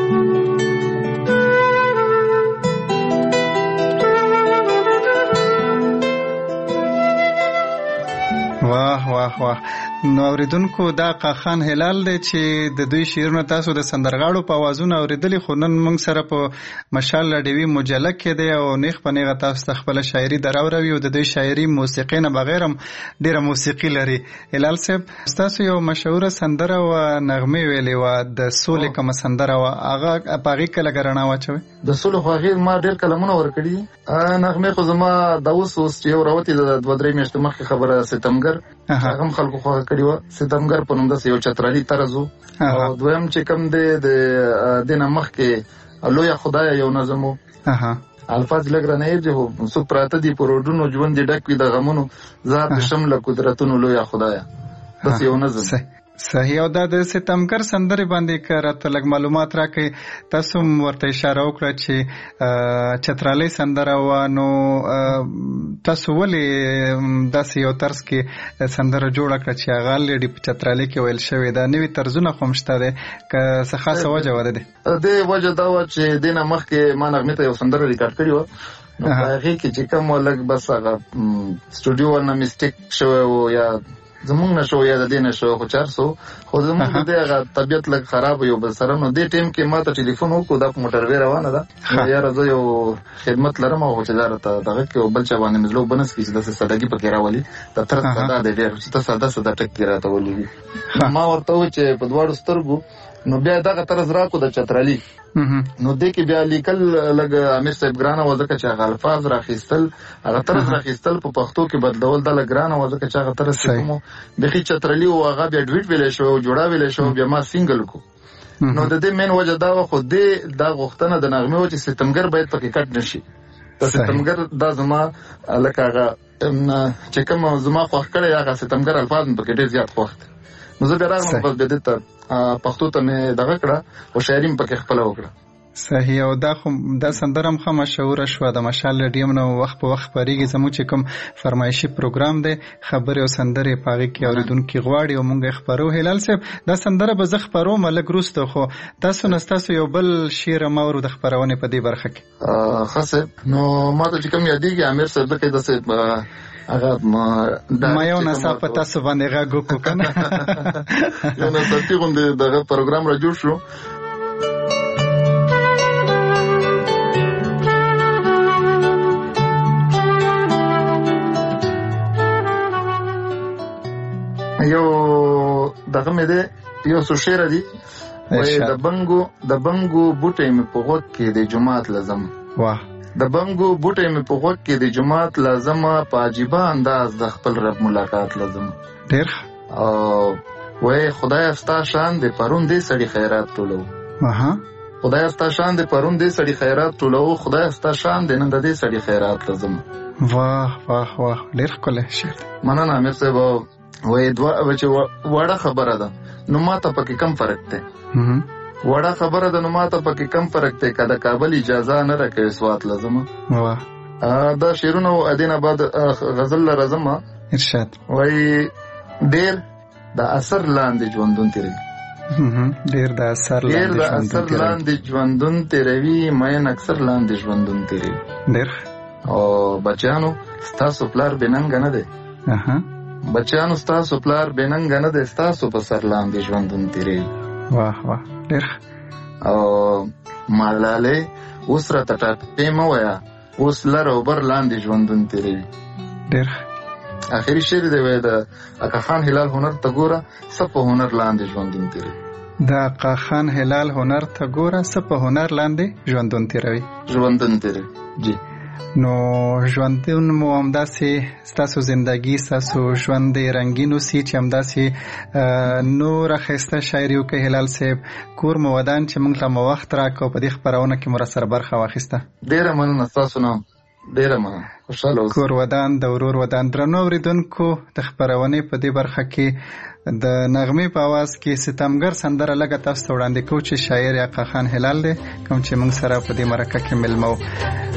واه واه واه. نو اوریدونکو دا آقا خان هلال دی چې د دوی شعرونه تاسو د سندرغاړو په اوازونو اوریدلي، خو نن موږ سره په مشال لډیوي مجله کې دی او نیغ په نیغه تاسو ته خپله شاعري دراوروي او د دوی شاعري موسیقۍ نه بغیر هم ډېره موسیقي لري. هلال صاحب ستاسو یو مشهوره سندره وه نغمې ویلې وه د سولې کومه سندره وه، هغه په هغې کله رڼا واچوئ؟ د سولې خو هغې ما ډېر کلمونه ورکړي. نغمې خو زما دا اوس چې یو راوتې ده 2-3 میاشتې مخکې خبره ستمګر هغه خلکو خو کړی و ستمګر په نوم د یو چترالي طرزو او دویم چې کوم د دینه مخ کې لوی خدای یو نظمو الفاظ لګرنه یې چې سو پراته دي پروډونو ژوند دي ډک وي د غمونو ذات شمله قدرتونو لوی خدای بس یو نظم صحیح. او دا د ستمګر سندرې باندې کراته لګ معلومات راکې تاسو ورته اشاره وکړه چې چترالي سندره و نو تاسو ولې داسې یو طرز کې سندره جوړه کړه چې هغه لري په چترالي کې ویل شوی دا نوې طرزونه خو مشته ده که څه خاصه وجه وره ده د وجه دا و چې دینه مخکې ما نغمه ته یو سندره ریکارډ کړی و نو هغه کې چې کوم لګ بس هغه سټوډیو نه میسټیک شو یا زمونږ نشو یا د دې نشو خو 400 خو زمونږ د هغه طبيعت لږ خراب یو بل سره نو دې ټیم کې ما ته ټلیفون وکړو د موټر وی روانه ده یا راځو یو خدمت لرم او چې دارته دغه کې بل چا باندې مزلو بنس کې د سړګي پکې راولي د تر څه دا د ډېر څه ساده ټک کې راته ولې ما ورته و چې په دواړو سترګو نو بیا دغه طرز راکو د چترالي نو دې کې بیا لیکل لګ امیر صاحب ګرانه وځکه چې هغه الفاظ راخیستل هغه طرز راخیستل په پښتو کې بدلول د لګرانه وځکه چې هغه طرز کوم د چترالي او هغه بیا ډویټ ویل شو جوړا ویل شو بیا ما سنگل کو نو د دې مین وجه دا خو دې دا غوښتنه د نغمه و چې ستمګر باید پکې کټ نشي د ستمګر دا زما لکه هغه چې کوم زما خوښ کړی هغه ستمګر الفاظ پکې ډېر زیات خوښ نو زه بیا راغلم په دې ته پښتو ته مې دغه کړه او شاعري پکې خپل وکړه صحیح. او دا سندره هم خو مشهور شو د مشال ریډیم نو وخت په وخت پریږي زموږ چې کوم فرمایشي پروګرام دی خبرې او سندرې پاغي کې اوریدونکو غواړي او مونږ خبرو هلال صاحب دا سندره به زه خبرو ملک روسته خو تاسو نستاسو یو بل شعر مورو د خبرونه په دې برخه کې خاصه نو ما ته چې کوم یادېږي امیر صاحب کې داسې هغه ما یو نصاب په تاسو باندې غاګو کو کنه یو نصاب کې دغه پروګرام را جوړ شو یو دغه مې ده یو څو شعر دي وای د بنګو بوټي مې په غوږ کې د جمعات لازم واه د بنګو بوټي مې په غوږ کې د جمعات لازم په عجیب انداز د خپل رب ملاقات لازم ډېر وای خدای استا شان د پرون دې سړي خیرات ټولو خدای استا شان د پرون دې سړي خیرات ټولو خدای استا شان د نن دې سړي خیرات لازم واه واه واه ډېر کوله شعر مننه امیر صاحب وای دوا چې وړه خبره ده نو ماته پکې کم فرق دی وړه خبره ده نو ماته پکې کم فرق دی کله کابل اجازه نه راکوي سوات لازم دا شعرونه ادین آباد غزل لازم ارشاد وای ډیر د اثر لاندې ژوندون تیری ډیر د اثر لاندې ژوندون تیروي مې اکثر لاندې ژوندون تیری ډیر او بچانو تاسو پلار بننګ نه دی بچیانو ستاسو پلار بیننګ نه دی ستاسو په سر لاندې ژوندون تیری واه واه ډېر او مالاله اوس را ټاټې مو ویا اوس لر او بر لاندې ژوندون تیری ډېر اخري شعر دی وای د اکا خان هلال هنر ته ګوره سپ هنر لاندې ژوندون تیری د اکا خان هلال هنر ته ګوره سپ هنر لاندې ژوندون تیری جی نو ژوندون مو همداسې ستاسو زندگی ستاسو ژوند رنگین اوسي چې همداسې نور ښایسته شاعري وکړي هلال صاحب کور مو ودان چې موږ ته مو وخت راکړو په دې خپرونه کې مو راسره برخه واخیسته ډېره مننه ستاسو نه ډېره مننه خوشحاله اوسئ کور ودان د ورور ودان درنو اورېدونکو د خپرونې په دې برخه کې د نغمې په اواز کې ستمګر سندره لږه تاسو ته وړاندې کوو چې شاعر اکا خان هلال دی کوم چې موږ سره په دې مرکه کې ملمه و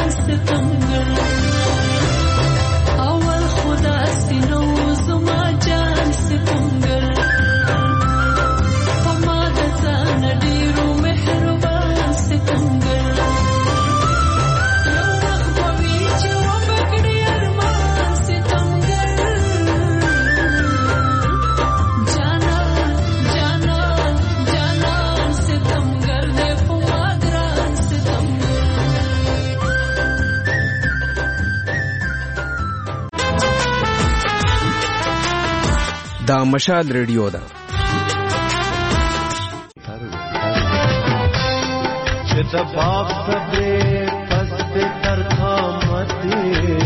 اول خدا سينو زما دا مشال ریډیو ده. چې د باغ صبرې پس دې تر قامتې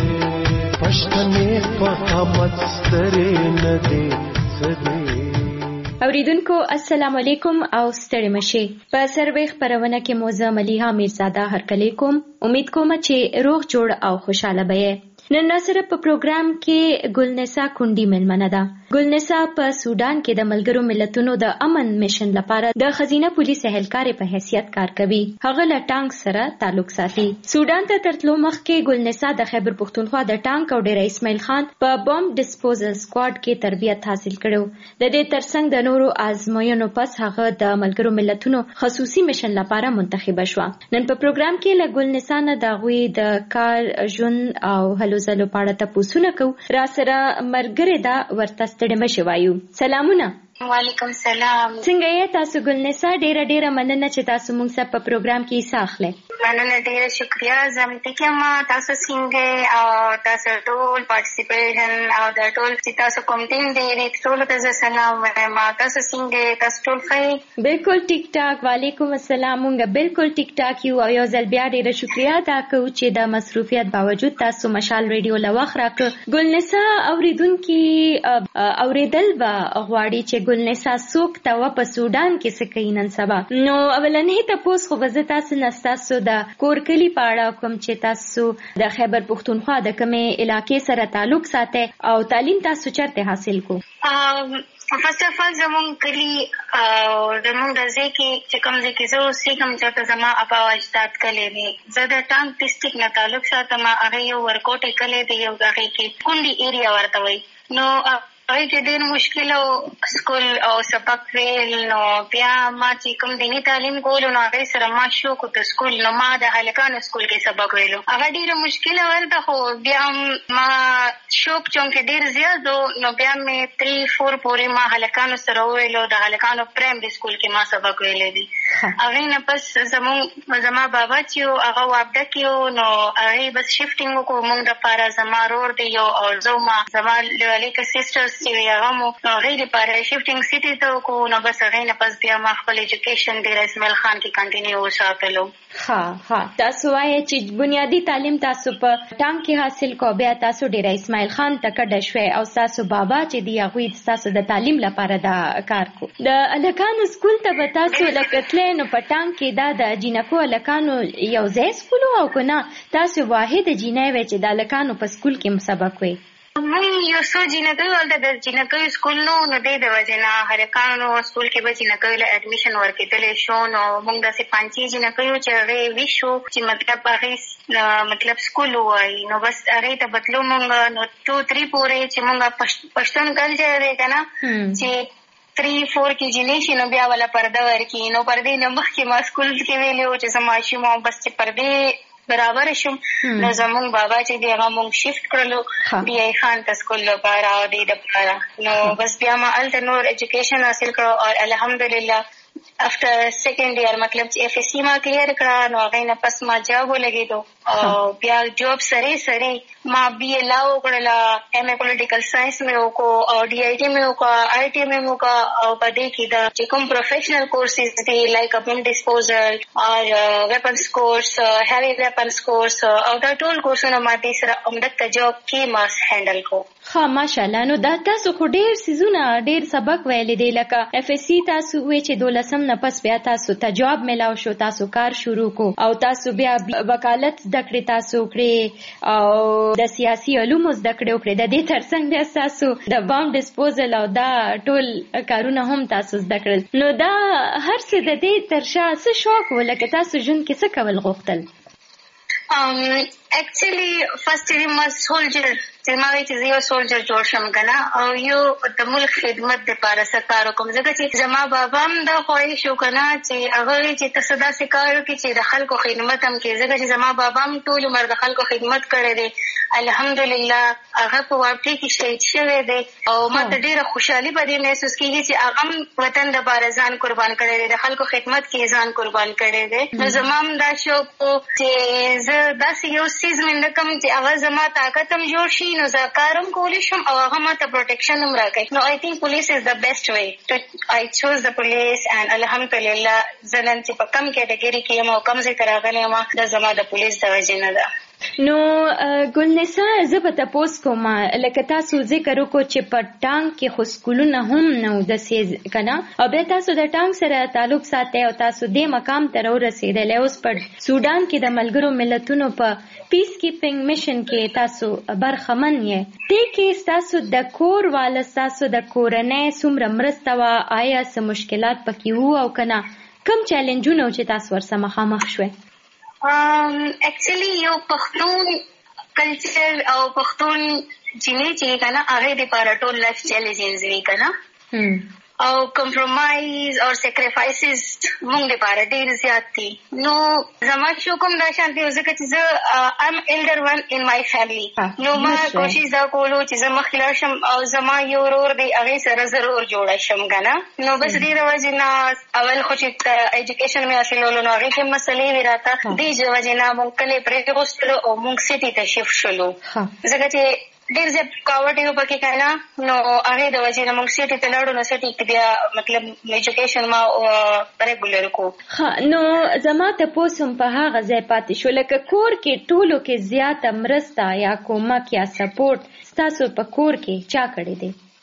پښتنې په قامت سترې نه دې سدې. اوریدونکو السلام علیکم او ستړي مشي. په سروي خبرونه کې موزه ملیحه میرزاده هرکلی کوم. امید کوم چې روغ جوړ او خوشاله به یې. نن سره په پروګرام کې ګلنسا کونډي ملمنه ده. ګلنسا په سودان کې د ملګرو ملتونو د امن میشن لپاره د خزینه پولیس اهلکارې په حیثیت کار کوي. هغه له ټانک سره تعلق ساتي. سودان ته ترتلو مخکې ګلنسا د خیبر پختونخوا د ټانک او ډیره اسماعیل خان په بم ډسپوزل سکواډ کې تربیت حاصل کړو. د دې ترڅنګ د نورو آزموینو پس هغه د ملګرو ملتونو خصوصي میشن لپاره منتخب شو. نن په پروګرام کې له ګلنسا نه د غوي د کار ژوند او زلو پاړه تاسو نه کو را سره مرګره دا ورته ستړي مشي وایو. سلامونه. وعلیکم السلام. څنګه یې تاسو ګلنسا؟ ډیره مننه چې تاسو موږ سره په پروګرام کې حصہ اخلئ. مننه ډیره شکریا. زم ټیکه ما تاسو څنګه او تاسو ټول پارټیسیپیشن او د ټول چې تاسو کوم ټیم دی ټول ته سلام وایم. تاسو څنګه تاسو ټول ښه؟ بالکل ټیک ټاک. وعلیکم السلام. موږ بالکل ټیک ټاک یو او یو ځل بیا ډیره شکریا دا کوم چې د مصروفیت باوجود تاسو مشال ریډیو لوخ راکړ. ګلنسا اوریدونکو اوریدل با غواړي چې ګلنسا څوک ته په سودان کې څه کوي نن سبا. نو اولنې تاسو خو وزه تاسو نستاسو د کورکلی پاړه کوم چې تاسو د خیبر پختونخوا د کومې علاقې سره تعلق ساتي او تعلیم تاسو چرته حاصل کو؟ فرست اف ال زمون کلی زمون د ځکه چې کوم ځکه زه اوسې کوم چې زما ابا اجداد کلی دي. زه د ټانک ډسټریکټ نه تعلق ساتم. هغه یو ورکوټ کلی دی یو ځای کې کونډي ایریا ورته وي. نو هغه کې ډېر مشکل او سکول او سبق ویل. نو بیا ما چې کوم دیني تعلیم کولو نو هغه سره ما شوق د سکول نو ما د هلکانو سکول کې سبق ویلو. هغه ډېر مشکل ورته خو بیا ما شوق چون کې ډېر زیات نو بیا مې 3-4 پورې ما هلکانو سره ویلو. د هلکانو پرایمري سکول کې ما سبق ویلې دي. هغه نه پس زما بابا چې هغه وابده کېو نو هغه بس شفټینګ وکړو موږ د پاره. زما رور دی یو او زما لیک سسټرز چې هغه مو غیر لپاره شفټینګ سیټي ته وکړو. نو بس هغه نه پس بیا ما خپل ایجوکیشن د اسماعیل خان کې کنټینیو وساتلو. ها تاسو وایي چې بنیادی تعلیم تاسو په ټانک کې حاصل کو. بیا تاسو ډیر اسماعیل خان تکډه شوي او تاسو بابا چې دی هغه تاسو د تعلیم لپاره دا کار کو. د الکانو سکول ته به تاسو لکتل نو په ټانک کې دا د جینکو الکانو یو ځای سکول او کنه تاسو واحد جینای و چې د الکانو په سکول کې مسابقه وي. مونږ یو څو جینکو ولته د جینکو سکول نو د وجنه هلکانو سکول کې به جینکو له اډمیشن ورکېدل شو. نو مونږ د 5 جینکو چې هغه ویشو چې مطلب سکول وای. نو بس هغه ته بدلو مونږ نو 2-3 پورې چې مونږ پښتون کلچر دی کنه چې 3-4 کې جنې شي نو بیا ولا پرده ورکی. نو پردې نه مخکې ما سکول کې ویلو چې زما شوم بس چې پردې برابر شم. نو زمونږ بابا چې دی هغه مونږ شفت کړلو بیا خان ته سکول لپاره او دې لپاره. نو بس بیا ما الته نور ایجوکیشن حاصل کړو او الحمدلله after second year مطلب چې اف اس سی ما کلیر کړه. نو هغه نه پس ما جاب ولګېدو او بیا جاب سره ما بی ا لا وکړل. ایم ا پولیټیکل ساينس مې وکړو او ډي آی ټي مې وکړو آی ټي مې وکړو او په دې کې دا چې کوم پروفیشنل کورسز دي لایک بم ډسپوزل او ویپنز کورس هیوی ویپنز کورس او دا ټول کورسونه ما دې سره عمدته جاب کې ما هندل کو. ها ماشاءالله. نو دا تاسو خو ډیر سيزونه ډیر سبق ویلې دی لکه اف اس سی تاسو وې چې 12 نه پس بیا تاسو ته جاب ملاو شو تاسو کار شروع کو او تاسو بیا وکالت دکړې تاسو کړې او د سیاسي علومو دکړې کړې. د دې ترڅنګ بیا تاسو د بم ډسپوزل او دا ټول کارونه هم تاسو دکړل. نو دا هر څه د دې ترشا څه شوق ولکه تاسو جون کې څه کول غوښتل؟ actually first time was soldier زموږ چې یو سولجر جوړ شم کنه او یو د ملک خدمت لپاره سکار کوم. ځکه چې زما بابا هم دا خواهش وکړه چې هغه چې تصدا سکار کوي چې د خلکو خدمت هم کوي. ځکه چې زما بابا هم ټول عمر د خلکو خدمت کړی دی الحمدلله هغه په واقع کې شهید شوی دی او ماته ډیره خوشحالي په دې محسوس کیږي چې هغه وطن د بارزان قربان کړی دی، د خلکو خدمت کې ځان قربان کړی دی. نو زمام دا شوق چې زه داسې یو سیز منډه کوم چې هغه زما طاقت هم جوړ شي، نو زه کارم کولی شم او هغه ماته پروټیکشن هم راکوي. نو I think police is the best way. I chose the police and alhamdulillah زه نن چې په کم کټګوري کې یم او کم ځای ته راغلی یم دا زما د پولیس د وجې نه ده. نو ګلنسا زه به تاسو کوم لکه تاسو ذکر وکړو چې په ټانک کې خو سکولونه هم نو د سیز کنه او به تاسو د ټانک سره تعلق ساتي او تاسو د مقام ته ورسېدل. اوس په سودان کې د ملګرو ملتونو په پیس کیپینګ میشن کې تاسو برخمن یې. ته کې تاسو د کور والا تاسو د کورنۍ څومره مرسته وا آیا څه مشکلات پکې وو او کنه کوم چیلنجونه چې تاسو ورسره مخامخ شوي؟ actually یو پښتون کلچر او پښتون جنې چې کنه هغه د پاره ټول لایف چیلنجز وی کنه او کمپرومایز او سیکریفایسز موږ د پاره ډیر زیات دي. نو زما شو کوم دا شانتي ځکه چې زه ام ایلډر ون ان مای فیملی. نو ما کوشش دا کولو چې زما خلاص شم او زما یو ورور دی هغه سره ضرور جوړ شم کنه. نو بس دې راځي نه اول خو چې ایجوکیشن مې حاصلولو نو هغه کې مسلې وراته دې ځوځي نه مونږ کله پرې غوښتلو او مونږ سټي ته شیفټ شولو ځکه چې ډیر زه کاوټ یو پکې کنه. نو هغه د وجه نه موږ سټي ته لاړو نو سټي کې بیا مطلب ایجوکیشن ما ریګولر کو. نو زما ته پوسم په هغه ځای پاتې شو لکه کور کې ټولو کې زیاته مرسته یا کومک یا سپورټ تاسو په کور کې چا کړی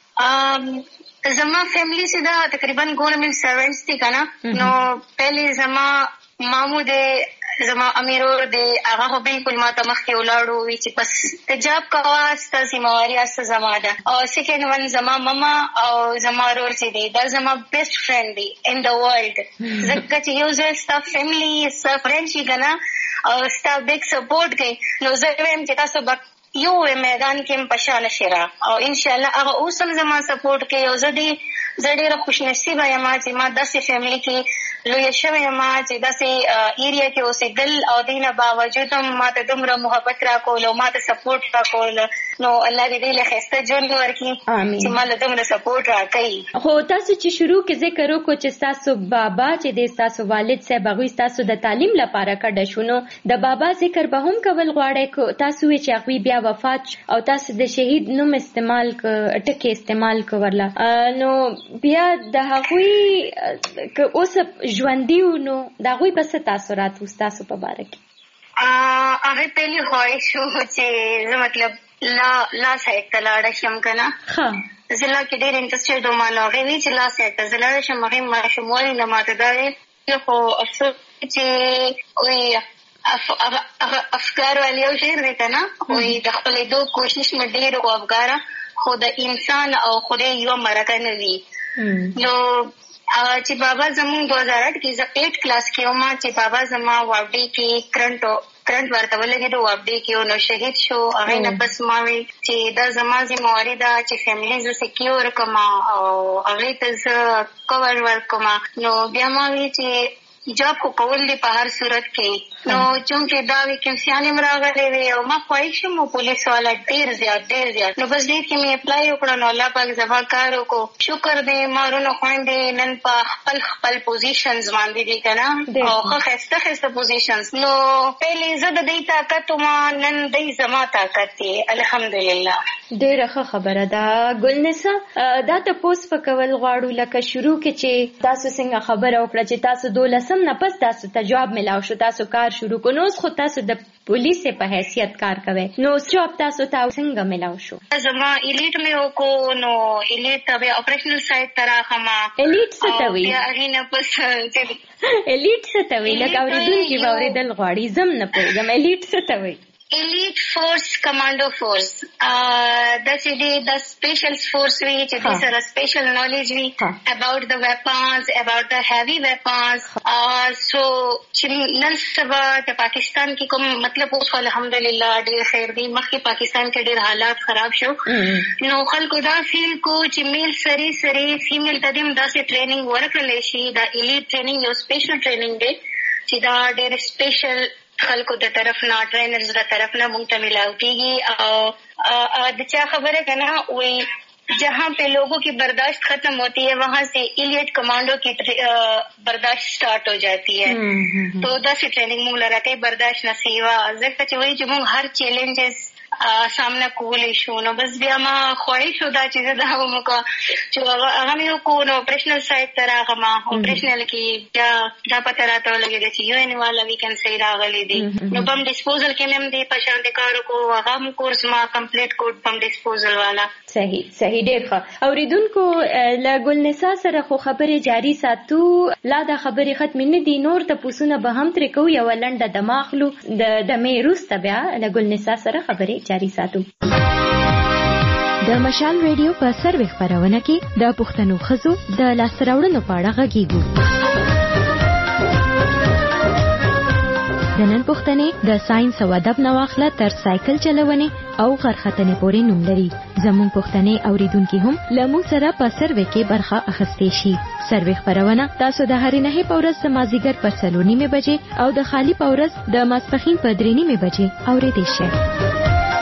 دی؟ زما فیملی سے دا تقریبا گورنمنٹ سروینٹس تھی کنه. نو پہلے زما مامو دے زما امیرور دی هغه بالکل ماته مخکې ولاړو وی چې بس تجاب کوا ستا سیمواري است زما ده. او سیکنډ ون زما ماما او زما ورور چې دی دا زما بیسټ فرند دی ان د ورلد ځکه چې یو ځل ستا فیملی ستا فرند شي کنه او ستا بیگ سپورټ کوي نو زه وایم چې تاسو یو میدان کې پشان شرا او ان شاء الله هغه اوسم زما سپورټ کوي او زه ډیره خوش نصیبه یم چې ما داسې فیملی کې لوی شوی ما چې داسې ایریا کې اوسېدل او دینه باوجود هم ماته دومره محبت راکول او ماته سپورټ راکول. نو الله دې له خسته ژوند ورکړي چې ماته دومره سپورټ راکړي. خو تاسو چې شروع کې ذکر وکړو چې تاسو بابا چې د تاسو والد صاحب هغه تاسو د تعلیم لپاره کډه شونو د بابا ذکر به هم کول غواړي کو تاسو چې هغه بیا وفات او تاسو د شهید نوم استعمال ټکی استعمال کورلا نو بیا د هغه که اوس ژوندیو نو دا غوي بس تاثیرات تاسو په باره کې هغه پهلی خواهش شو چې زه مطلب لا سایت ته لاړ شم کنه. زه لا کې ډېر انټرسټډ وم نو هغه وی چې لا سایت ته لاړ شم هغه ما شمولې نه ماته دا خو افسوس چې وی افکار والی او شعر دی کنه وی د خپل دو کوشش مې ډېر او افکار خو د انسان او خدای یو مرګ نه وی. نو چې بابا زمون 2008 کې زه 8 کلاس کې وم چې بابا زما واډي کې کرنٹ ورته ولګېدو واډي کې نو شهید شو. هغه نه پس ما وی چې دا زما ذمہواری ده چې فیملی ز سکیور کما او هغه ته کور ورکما. نو بیا ما وی چې جاب کو کول دی په هر صورت کې نو چونکه دا ویکینسیان راغلي وي او ما خواهش مو پولیس والا ډیر زیات نو بس دې کې مې اپلای وکړ نو الله پاک زما کار وکړو. شکر دې مارونو خويندې نن په خپل پوزیشنز باندې دي کنه او خسته پوزیشنز نو پهلې زده دې طاقت ما نن دې زما طاقت دی الحمدلله. ډیره ښه خبره ده ګلنسا. دا ته پوس پکول غواړو لکه شروع کې چې تاسو څنګه خبره وکړه چې تاسو 12 نه پس تاسو ته جواب ملاو شو تاسو کار شروع کو نو خو تاسو د پولیس په حیثیت کار کوي نو جواب تاسو ته څنګه ملاو شو؟ زما الیټ مې وکړو نو الیټ به اپریشنل سایت ترا خما. الیټ څه ته وی؟ هغه نه پس الیټ څه ته وی؟ لکه اوریدونکو اوریدل غواړي زم نه پوهیږم الیټ څه ته وی؟ Elite Force Commando Force that's the special force which is a special knowledge about the weapons about the heavy weapons so نن سبا د پاکستان کې کوم مطلب اوس الحمدلله ډېر خیر دی. مخکې پاکستان کې ډېر حالات خراب شو نو خلکو دا فیل کو چې میل سری فیمیل تدیم داسې ټریننګ ورکړل شي. دا elite training یو special training دی چې دا ډېر special خلکو د طرف نه ټرینرز د طرف نه مونږ ته ملاو کیږي او د چا خبره کنه وې जहाँ पे लोगों की बर्दाश्त खत्म होती है वहाँ से इलियट कमांडो की बर्दाश्त स्टार्ट हो जाती है। तो 10 ट्रेनिंग मूल रहते बर्दाश्त नसीवा जैसे कि वही जो हर चैलेंजेस सामना कोली शो नो बस बया मा ख्वाहिश होदा चीज दा वो का जो हम यो को नो ऑपरेशनल साइड तरह हम ऑपरेशनल की जा पता रहता लगे कि यूएन वाला वी कैन से रागली दी नो बम डिस्पोजल के में दी पशान दे कार को हम कोर्स मा कंप्लीट कोड बम डिस्पोजल वाला صحیح ډیر ښه اوریدونکو لا ګلنسا سره خو خبرې جاری ساتو لا دا خبرې ختم نه دي نور ته پوسونه به هم تر کو یو لنډه دماغلو د میروس تبع لا ګلنسا سره خبرې جاری ساتو د مشال ریډیو په سروي خبرونه کې د پښتنو خزو د لاسراوړنو په اړه غږیږو د نن پښتنې د ساينس او ادب نواخله تر سایکل چلونې او غرختنې پورې نوم لري زموږ پښتنې اوریدونکو هم لمو سره په سروي کې برخه اخیستې شي سروي خبرونه تاسو د هرې نه په ورځ د مازیګر په 3:30 بجې او د خالی په ورځ د ماسپخین په 3:30 بجې اورېدئ شئ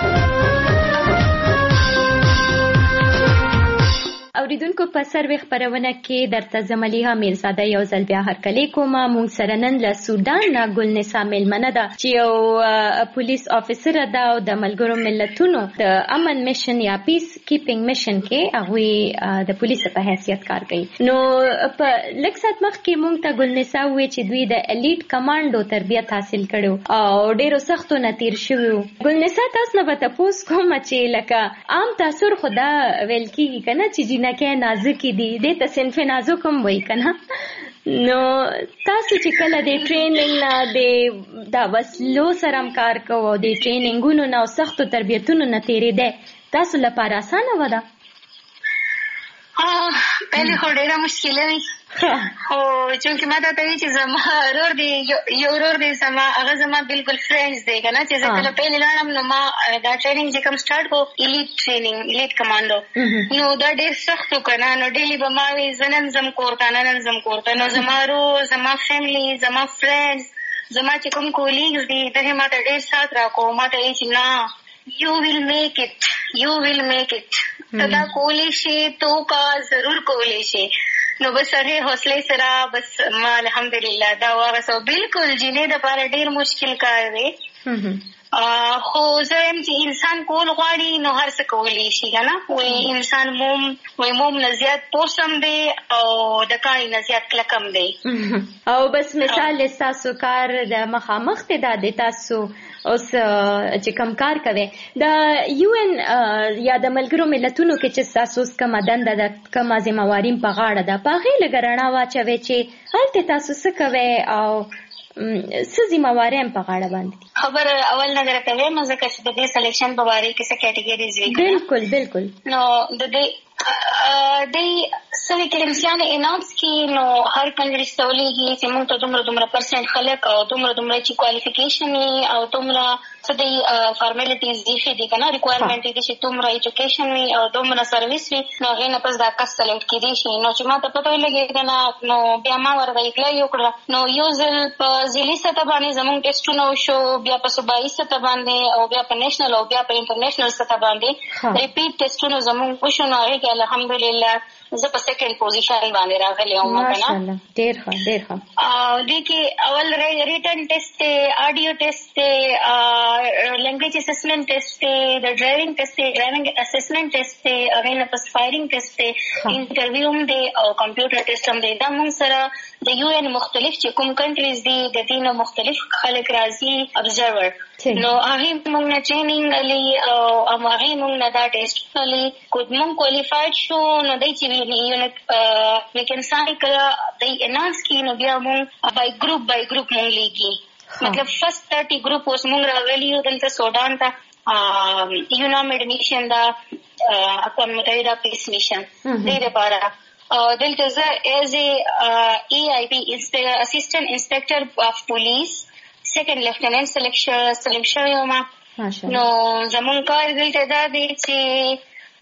اوریدونکو په سروي خبرونه کې درته زملیها میرزاده یو ځل بیا هرکلی کوم مونږ سره نن له سودان نه ګلنسا میلمنه ده چې یو پولیس افیسر ده او د ملګرو ملتونو د امن میشن یا پیس کیپینګ میشن کې هغه د پولیس په حیثیت کار کوي نو په لږ سات مخکې مونږ ته ګلنسا وې چې دوی د الیټ کمانډو تربیت حاصل کړو او ډیرو سختو نه تیر شوی ګلنسا تاسو نه تاسو کوم چې لکه عام تاثر خدا ویل کیږي کنه چې جنہ کې نازکی دي د تصنف نازک هم وای کنه نو تاسو چې کله د ټریننګ نه د وسلو سره کار کوو د ټریننګونو نه او سختو تربیتونو نه تیرې ده تاسو لپاره آسانه ودا पहले خو ډیره مشکله وي او چې ما ته وی چې زما ورور دی یو ورور دی زما هغه زما بالکل فرینډز دی کنه چې زه کله پهل لاړم نو ما دا ټریننګ چې کوم سٹارټ کو الیټ ټریننګ الیټ کمانډو نو دا ډیر سخت کنه نو ډیلی به ما وی زنن زم کوړتا نو زما ورور زما فیملی زما فرینډز زما چې کوم کولیګز دي دغه ما ته ډیر سات راکو ما ته چې نه you will make it تدا کولی شي تو کا ضرور کولی شي نو بس هغه حوصله سره بس ما الحمدلله دا واسو بالکل جنې د پاره ډیر مشکل کار دی خو زم چې انسان کول غواړي نو هر څه کولی شي کنه وې انسان موم نزيات پوسم دی او د کای نزيات کلکم دی او بس مثال تاسو کار د مخامخ ته د تاسو اوس چې کم کار کوي د یو ان یا د ملګرو ملتونو کې چې تاسو کوم دنده د کوم ځمواریم په غاړه ده په غیله ګرنا واچوي چې هلته تاسو څه کوي او څه ذمہواریم په غاړه باندې خبر اول نه درته وایم ځکه چې د دې سلیکشن په واره کې څه کټګوریز وي بالکل نو د دې سوي کلمسیان اناؤنس کی نو هر کنټری ستولېږي چې موږ ته دومره پرسنټ خلک او دومره چې کوالیفیکیشن او دومره څه دی فارمالیټیز دي کنه ریکوایرمنټ دي چې دومره ایجوکیشن وي او دومره سرویس وي نو هغه نه پس دا کس سلیکټ کیږي شي نو چې ما ته پته ولګي کنه نو بیا ما ورته اپلای وکړه نو یو ځل په ځلي سطح باندې زموږ ټیسټونه وشو بیا په صوبایي سطح باندې او بیا په نېشنل او بیا په انټرنیشنل سطح باندې ریپیټ ټیسټونه زموږ وشو نو هغه الحمدلله زه په سیکنډ پوزیشن باندې راغلی یم ماشاءالله ډیر ښه او دې کې اول ریټن ټیسټ آډیو ټیسټ لینګویج اسسمنټ ټیسټ د ډرایوینګ ټیسټ ډرایوینګ اسسمنټ ټیسټ اغه نه پس فایرینګ ټیسټ انټرویو هم دی او کمپیوټر ټیسټ هم دی دا موږ سره د یو ان مختلف چې کوم کنټریز دي د دې نو مختلف خلک راځي ابزرور نو هغه موږ نه ټریننګ علی او هغه موږ نه دا ټیسټ علی کوم موږ کوالیفاید شو نو دای چې یونټ وی کین سایکل د انانس کی نو بیا موږ بای ګروپ موږ لیکي مطلب فرست 30 ګروپ اوس موږ راغلی یو دلته سودان ته یونام ایډمیشن دا اقوام متحده پیس میشن دې لپاره دلته زه ایز ای ای پی اسسټنټ انسپیکټر اف پولیس سیکنډ لیفټننټ سلیکشن یو ما نو زمون کار دلته دا دی چې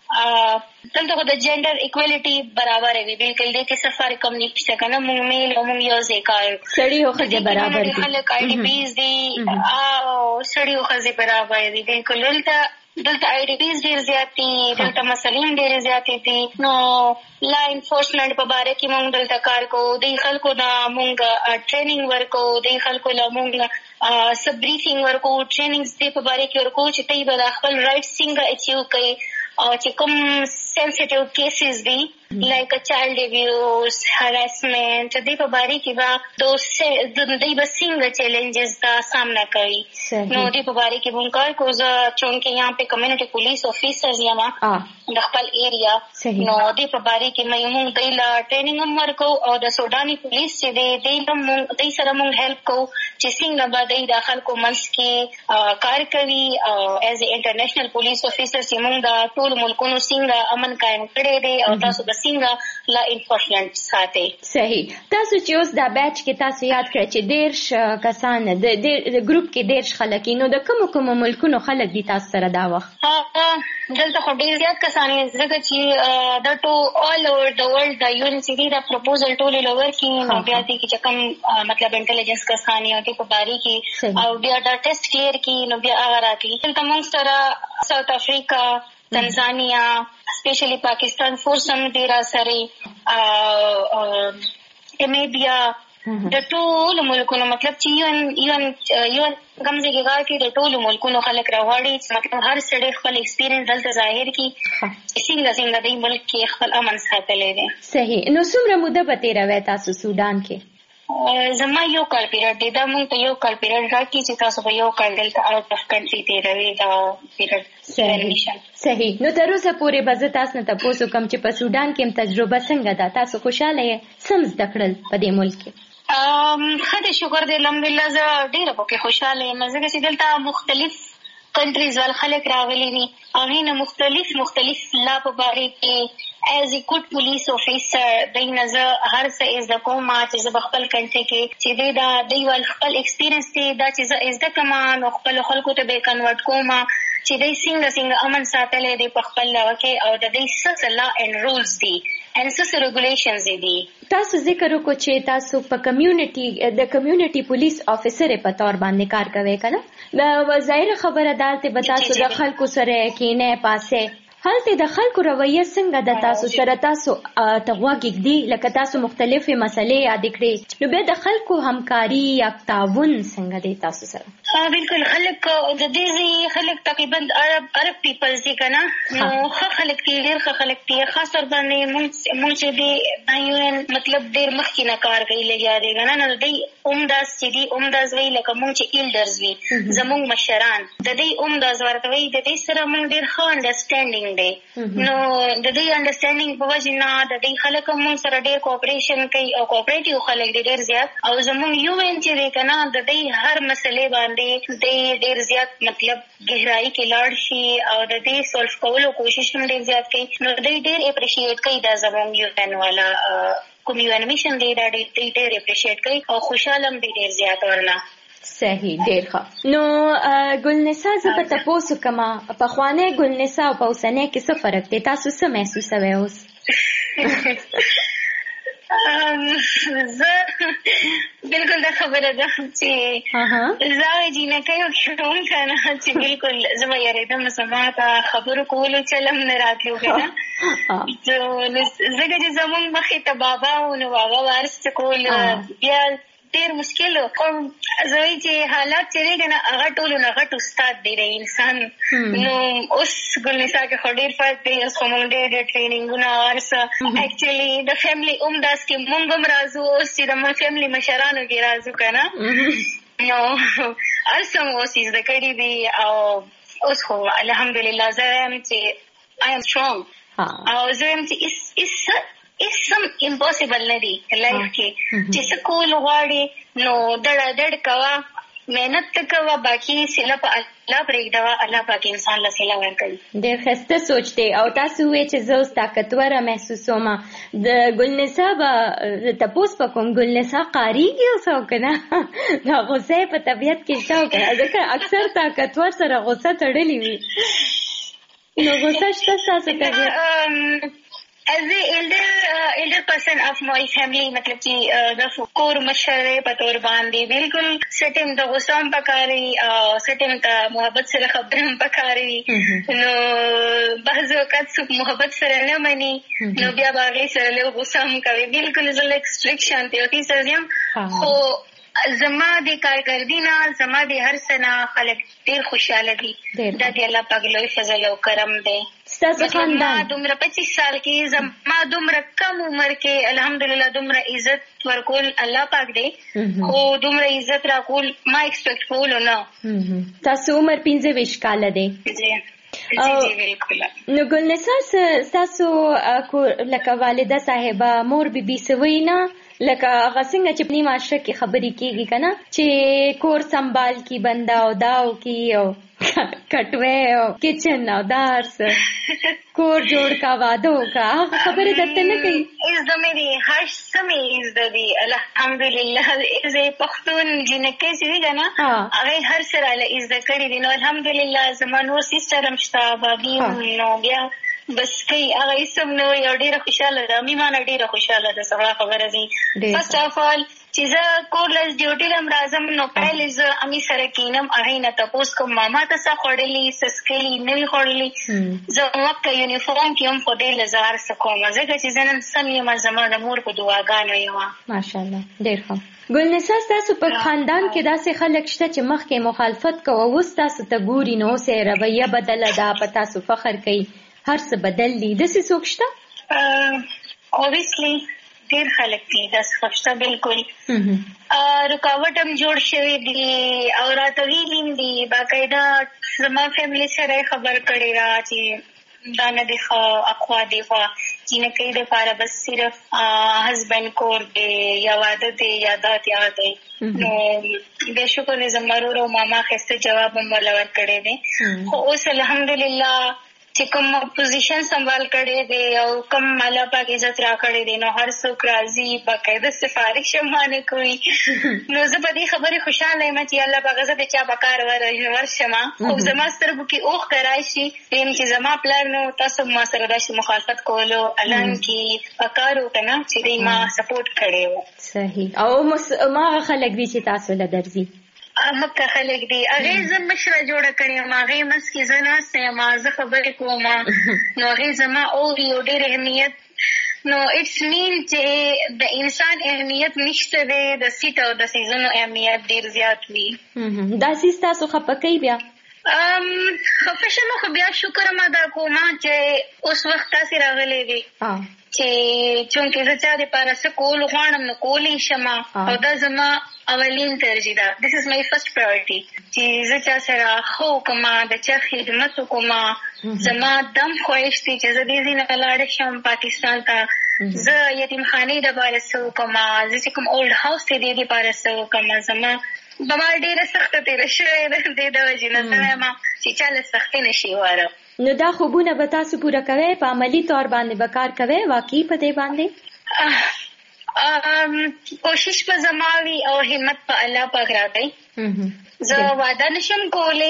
دلته د جنډر ایکوالټي برابر وي بالکل دې کې څه فرق کم نشته کنه موږ میل او موږ یو ځای کار سړی او ښځه برابر دي خلک آی ډي پیز دي او سړی او ښځه برابر دي بالکل دلته آی ډي پیز ډېر زیات دي دلته مسلین ډېر زیات دي نو لا انفورسمنٹ په باره کې موږ دلته کار کوو د خلکو دا موږ ټریننګ ورکو د خلکو لا موږ سب بریفینګ ورکو ټریننګز دې په باره کې ورکو چې دوی به خپل رائټ څنګه اچیو کوي او چې کوم سنسټیو کیسز دي لایک چایلډ ابیوز هراسمنٹ دې په باره کې به دوی به څنګه چیلنجز دا سامنا کوي نو دې په باره کې موږ کار کوو چونکه یہاں په کمیونټي پولیس افیسرز یم د خپل ایریا نو دې په باره کې موږ دوی لا ټریننګ هم ورکو او د سوداني پولیس چې دوی سره موږ هیلپ کوو چې څنګه به دوی د خلکو منځ کې کار کوي او ایز ا انټرنیشنل پولیس افیسر چې موږ د ټول ملکونو څنګه امن قائم کړی دی او تاسو به څنګه لا انفورسمنٹ ساتي. صحیح. تاسو چې اوس دا بیچ کې تاسو یاد کړئ چې 10 کسان د ګروپ کې 10 خلک نو د کوم ملکونو خلک دي تاسو سره دا وخت؟ دلته خو ډېر زیات کسان ځکه چې دا ټول آل اوور د ورلد د یو ان سی ډي دا پروپوزل ټول لور کې نو بیا دې چې کوم مطلب انټيليجنس کسان یو دې په باري کې او بیا دا ټیسټ کلیر کې نو بیا هغه راکړي. دلته موږ سره ساوث افریقا تنزانیا اسپیشلی پاکستان فورس هم ډیر سره امیبیا د ټول ملکونو مطلب چې یو کمزې کې د ټول ملکونو خلک راوړي چې مطلب هر سړی خپل ایکسپیرینس دلته ظاهر کړي څنګه د ملک کې خپل امن ساتلی دی. صحیح. نو څومره موده به تېروئ تاسو سودان کې؟ زما یو کال پیریډ دی دا موږ ته یو کال پیریډ راکړي چې تاسو به یو کال دلته آوټ اف کنټري تېروئ دا پیریډ. صحیح. نو تر اوسه پورې به زه تاسو نه تپوس کوم چې په سودان کې هم تجربه څنګه ده؟ تاسو خوشحاله یې؟ څه زده کړل په دې ملک کې؟ ښه دی شکر دی الحمدلله زه ډېره پکې خوشحاله یم ځکه چې دلته مختلف کنټریز وال خلک راغلي دي هغې نه مختلف لا په باره کې ایز ا ګډ پولیس افیسر دوی نه زه هر څه زده کوم چې زه به خپل کنټري کې چې دوی ول خپل ایکسپیرینس دی دا چې زه زده کوم نو خپل خلکو ته به کنورټ کوم چې دوی څنګه امن ساتلی دی په خپل لاره کې او د دوی څه لا اینډ رولز دي اینډ څه ریګولیشنز دي. تاسو ذکر وکړو چې تاسو په کمیونټي پولیس افیسر په تور باندې کار کوئ که نه؟ ظاهره خبره ده هلته به تاسو د خلکو سره کینې پاسې هلته د خلکو رویه څنګه ده تاسو سره؟ تاسو ته غوږ ږدي لکه تاسو مختلفې مسلې یادې کړې نو بیا د خلکو همکاري یا تعاون څنګه دی تاسو سره؟ بالکل خلک د دې خلک تقریبا عرب پیپلز دي که نه نو ښه خلک دي ډېر ښه خلک دي خاص طور باندې موږ چې دی یو مطلب ډېر مخکې نه کار کوي لګیا دی که نه نو دوی عمداز چې دي عمداز وایي لکه موږ چې ایلډرز وي زموږ مشران د دوی عمداز ورته وایي د دوی سره موږ ډېر ښه انډرسټینډینګ دی نو د دوی انډرسټینډینګ په وجې نه د دوی خلک هم موږ سره ډېر کوپریشن کوي او کوپریټیو خلک دي ډېر زیات او زموږ یو این چې دی که نه د دوی هر مسلې باندې دوی ډېر زیات مطلب گہرائی کې لاړ شي او د دوی سولف کولو کوشش هم ډېر زیات کوي نو دوی ډېر اپریشیټ کوي دا زموږ یو این والا کوم یو انیمیشن دی دا دوی ډېر اپریشیټ کوي او خوشحاله هم دي ډېر زیات ورنه. صحیح. ډېر ښه. نو ګلنسا زه به تپوس وکړم پخوانی ګلنسا او په اوسنۍ کې څه فرق دی؟ تاسو څه محسوسوئ اوس؟ زه بالکل دا خبره ده چې زه جینکیو کې هم که نه چې بالکل زه به یارېدم زما ته خبرو کولو چلم نه راتلو که نه ځکه چې زمونږ مخې ته بابا و نو بابا وارس کول بیا ډېر مشکل و خو زه وایي چې حالات چې دی که نه هغه ټولو نه غټ استاد دی د انسان نو اوس ګلنسا کې خو ډېر فرق دی اوس خو موږ ډېر ټریننګونه هر څه ایکچولی د فیملی داس کې موږ هم راځو اوس چې د فیملی مشرانو کې راځو که نه نو هر څه مو اوس زده کړي دي او اوس خو الحمدلله زه یم چې آی ایم سټرونګ او زه یم چې سم امپوسیبل نه دی لایف کې چې څه کول غواړي نو دړه کوه محنت کوه باقي سله په الله پرېږدوه الله پاک انسان له سله ورکوي. ډېر ښایسته سوچ دی او تاسو ووایئ چې زه اوس طاقتوره محسوسوم د ګلنسا به تپوس به کوم ګلنسا قاریږي اوس او که نه دا غصه یې په طبیعت کې شته او که نه ځکه اکثر طاقتور سره غصه تړلې وي. نو غوسه شته تاسو ته as a elder person of my family مطلب چې د کور مشر په تور باندې بالکل سټیم د غوسام پکاري سټیم ته محبت سره خبرم پکاري نو بعض وخت څوک محبت سره نه مني نو بیا باغې سره له غوسام کوي بالکل زه لیک سټریکشن ته اوتی سریم خو زما د کارګردینا زما د هر سنه خلک ډیر خوشاله دي د دې الله پاک لوی فضل او کرم دی ستاسو خاندان دومره 25 سال کې زما دومره کم عمر کې الحمدلله دومره عزت ورکول الله پاک دی خو دومره عزت راکول ما ایکسپیکټ کول نه تاسو عمر 25 کال دی جی بالکل نو ګلنثار تاسو لکه والده صاحبہ مور بي سوینا لکه هغه څنګه چې په معاشره کې خبرې کیږي کنه چې کور سنبال کی بندا او داو کی او کټوي او کچن او دارس کور جوړ کا وادو کا خبره دته نه کوي از د مې هر سمې از د الحمدلله از پښتون جنکه چې ویګا نه هغه هر سره له از د کړی دي نو الحمدلله زمونږ سیستر مشتا بابي نو بیا بس کوي هغه اسم نو یو ډیره خوشاله ده میمانه ډیره خوشاله ده سره خبره دي فرست اف اول چې زه کورلس ډیوټي لم راځم نو پهل زه امي سره کینم هغه نه تاسو کوم ماما تاسو خړلې سسکلی نه خړلې زه وخت یونیفورم کې هم په دې لزار سکوم زه چې زنن سم یم زموږ د مور په دعاګانو یم ماشاءالله ډیر ښه ګلنثار تاسو په خاندان کې داسې خلک شته چې مخکې مخالفت کوي او تاسو ته ګوري نو سه رویه بدله ده په تاسو فخر کوي هر څه بدل دي د څه څوک شته obviously ډیر خلک دي د څه بالکل رکاوټ هم جوړ شوی دي او راتویلین دي باقاعده زما فیملی سره خبر کړی را چې دا نه دی اخوا دی خوا چې نه کوي د پاره بس صرف هسبند کور دی یا واده دی یا دات یا دی نو به شکر زمرو رو ماما خسته جواب هم ولور کړی دی خو اوس الحمدلله چې کوم پوزیشن سنبال کړي دي او کوم مالا پاک عزت را کړي دي نو هر څوک راضي باقاعده سفارش مانه کوي نو زه په دې خبره خوشاله یم چې الله پاک زه به چا بکار ورشم خو زما سترګو کې اوخ کرای شي چې زما پلان نو تاسو ما سره د مخالفت کولو اعلان کې پکارو کنه چې ما سپورټ کړي صحیح او ما خلک دي چې تاسو له درځي مکه خلک دي هغه زم مشره جوړه کړې ما هغه مسکی زنه سه ما زه خبرې کوم نو هغه زما او یو ډېر اهمیت نو اټس مین چې د انسان اهمیت نشته د سیټ او د سیزونو اهمیت ډېر زیات وي دا سیس تاسو خپکې بیا خفشنو خو بیا شکر ماده کوم چې اوس وخت تاسو راغلي دي چې چونکه زه چا د پاره څه کول غواړم نو کولی شم او دا زما اولین ترجیح ده this is my first priority چې زه چا سره خو کومه د چا خدمت کومه زما دم خوښ دي چې زه دې نه لاړ شم پاکستان ته زه یتیمخانه د باره سو کومه زه کوم اولډ هاوس ته دې باره سو کومه زما بما ډیره سخت تیر شوی د دې د وجنه ما چې چاله سخت نشي واره نو دا خوبونه به تاسو پوره کوئ په عملی تور باندې به کار کوئ واقعي په دې باندې کوشش په زماوي او همت په الله پاک راځي زه وعده نشم کولای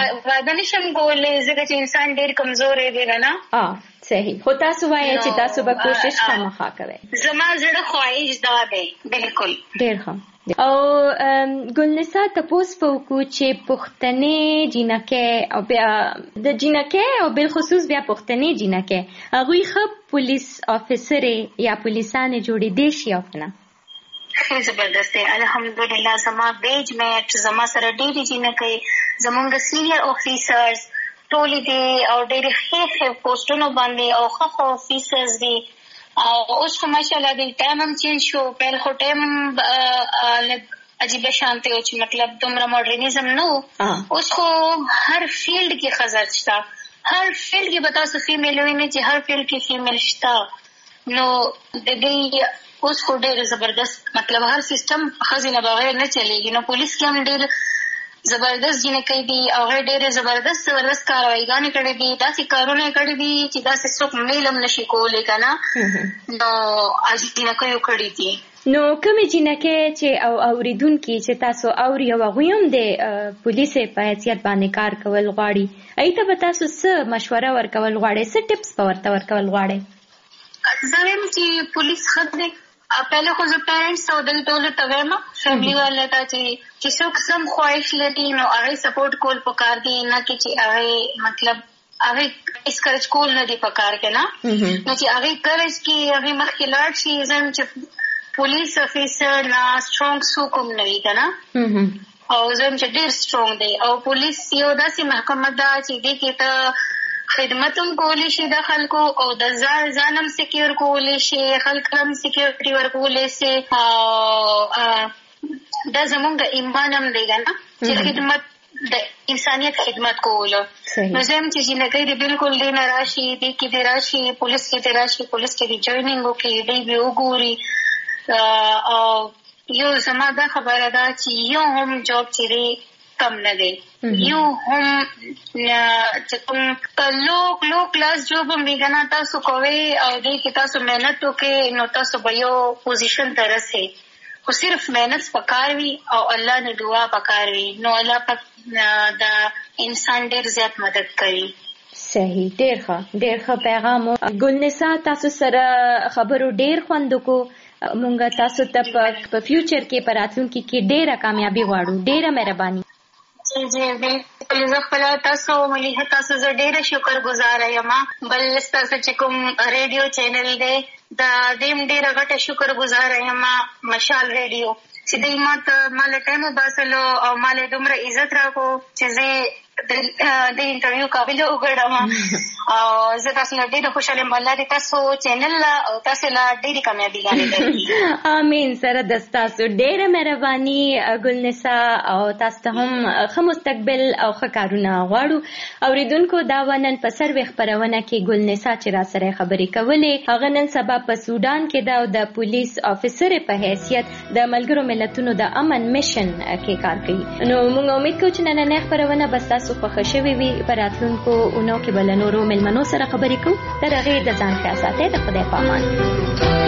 ځکه چې انسان ډیر کمزور دی نه صحیح خو تاسو وایي چې تاسو به کوشش خامخا کوئ زما زړه خواهش دا دی بالکل ډیر ښه او ګلنثار تاسو په کو چې پښتنې جنکه او بیا د جنکه او بل خصوص بیا پښتنې جنکه هغه خپ پولیس افسر یا پولیسانه جوړې دي شي او نه زبردست الحمدلله زما بیج میټ زما سره ډېری جنکه زمونږ سینیئر افیسرز ټول دي او ډېر ښه پوسټونو باندې او ښه افیسرز دي او اوس خو ماشاءالله د ټایم هم چینج شو په خو ټایم عجیب شانته او چې مطلب دومره ماډرنیزم نو اوس خو هر فیلډ کې خزر شته هر فیلډ کې بتا سو فیمیل ویني چې هر فیلډ کې فیمیل شته نو د دې اوس خو ډېر زبردست مطلب هر سیستم خزینه بغیر نه چلیږي نو پولیس کې هم ډېر زبردست جنکې دي او ډېر زبردست کاروایګانې کړې دي داسې کارونه کړې دي چې داسې څوک میلم نشي کولی کنه نو اج جنکې کړې دي نو کومې جنکه چې او اوریدونکو چې تاسو اوري او غویم د پولیسو په حیثیت باندې کار کول غواړي ایته به تاسو څه مشوره ورکول غواړئ څه ټیپس په ورته ورکول غواړئ زم چې پولیس خدمت پہلے خو زه پیرنټس او د ټولو ته وایم فیملی والے ته چې څوک سم خواهش لري نو هغه سپورټ کول پکار دي نه چې هغه مطلب هغه اسکرج کول نه دی پکار کنه نو چې هغه کرج کې هغه مخکې لاړ شي زم چې پولیس افیسر نا سترونګ سو کوم نه وی کنه او زم چې ډیر سترونګ دی او پولیس یو داسې محکمه ده چې دې کې ته خدمتوم کولی شي د خلکو او د ځانم سکیور کولی شي خلکم سکیورټي ورکولی شي دا زمونږ ایمان هم دی کنه چې خدمت د انسانیت خدمت کولو نو زم چې جنګي دی بالکل دی نه راشي دی کې دی راشي پولیس کې دی راشي پولیس کې دی جوائنینګ وکړي دی به وګوري او یو زما دا خبره ده چې یو هم جاب چې کم نه دی یو هم چې کوم لو کلاس جاب هم ویګنا تاسو کوي او دې کې تاسو مهنت وکړئ نو تاسو به یو پوزیشن ته رسئ خو صرف مهنت پکار وي او الله نه دعا پکار وي نو الله پاک دا انسان ډیر زیات مدد کوي صحیح ډیر ښه پیغام ګلنسا تاسو سره خبرو ډیر خوند کو مونږه تاسو ته په فیوچر کې په راتلونکي کې ډیره کامیابی غواړو ډیره مهرباني جی بالکل زه خپل تاسو ملي تاسو زه ډیره شکر گزار یم بل تاسو چې کوم ریډیو چینل دی دا دیم ډیره غټه شکر گزار یم مشال ریډیو چې دې مال ټایم وباسلو او مال دومره عزت راکو چې زه د انټرویو قابل وګړم او زه تاسو له ډېر خوشاله یم الله دې تاسو چینل او تاسو له ډېر کامیابی غواړم امين سره د تاسو ډېر مهرباني ګلنسا او تاسو ته هم ښه مستقبل او ښه کارونه غواړو اوریدونکو دا ونن په سروي خبرونه کې ګلنسا چې را سره خبرې کولې هغه نن سبا په سودان کې د پولیس افسر په حیثیت د ملګرو ملتونو د امن میشن کې کار کوي نو موږ امید کوو چې نن خبرونه بس تاسو خوښ شوي وي په راتلونکو اونو کې بل نورو مېلمنو سره خبرې کوو تر هغې د ځان خیال ساتئ د خدای په امان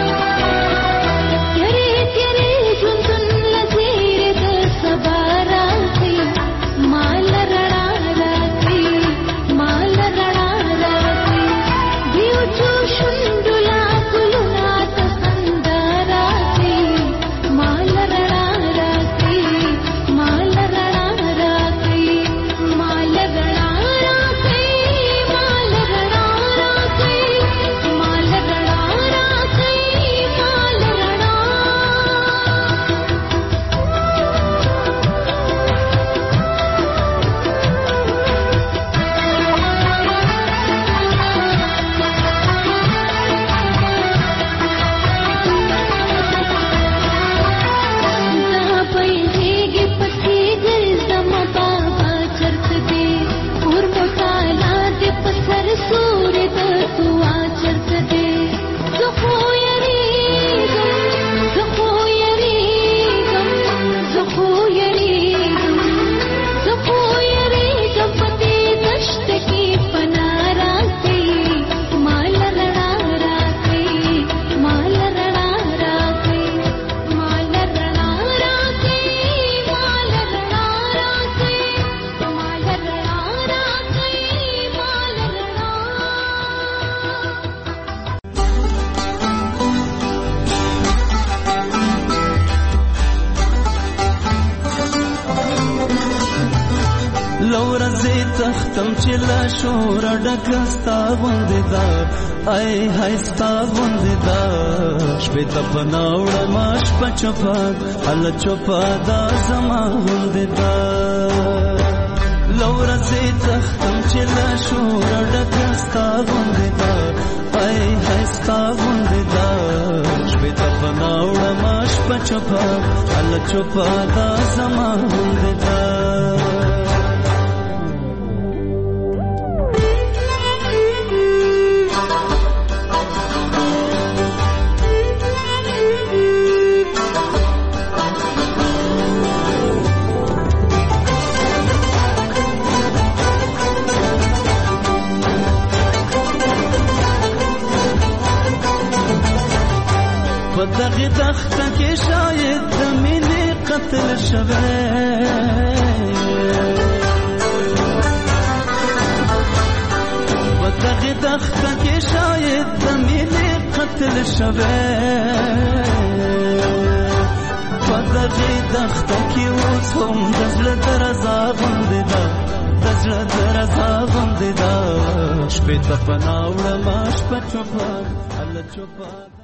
تختم چې لا شور ډکستا غوندې دا ای هاي ستا غوندې دا شپې ته پناوړه ماش پچپا ال چپا دا زما غوندې دا لور زه تختم چې لا شور ډکستا غوندې دا ای هاي ستا غوندې دا شپې ته پناوړه ماش پچپا ال چپا دا زما غوندې دا دغه دښته کې شاید د مینې قتل شوی دغه دښته کې شاید د مینې قتل شوی په دغه دښته کې اوس هم د زړه درزا غوندې ده د زړه درزا غوندې ده شپې ته پناه وړمه شپه چوپه هله چوپه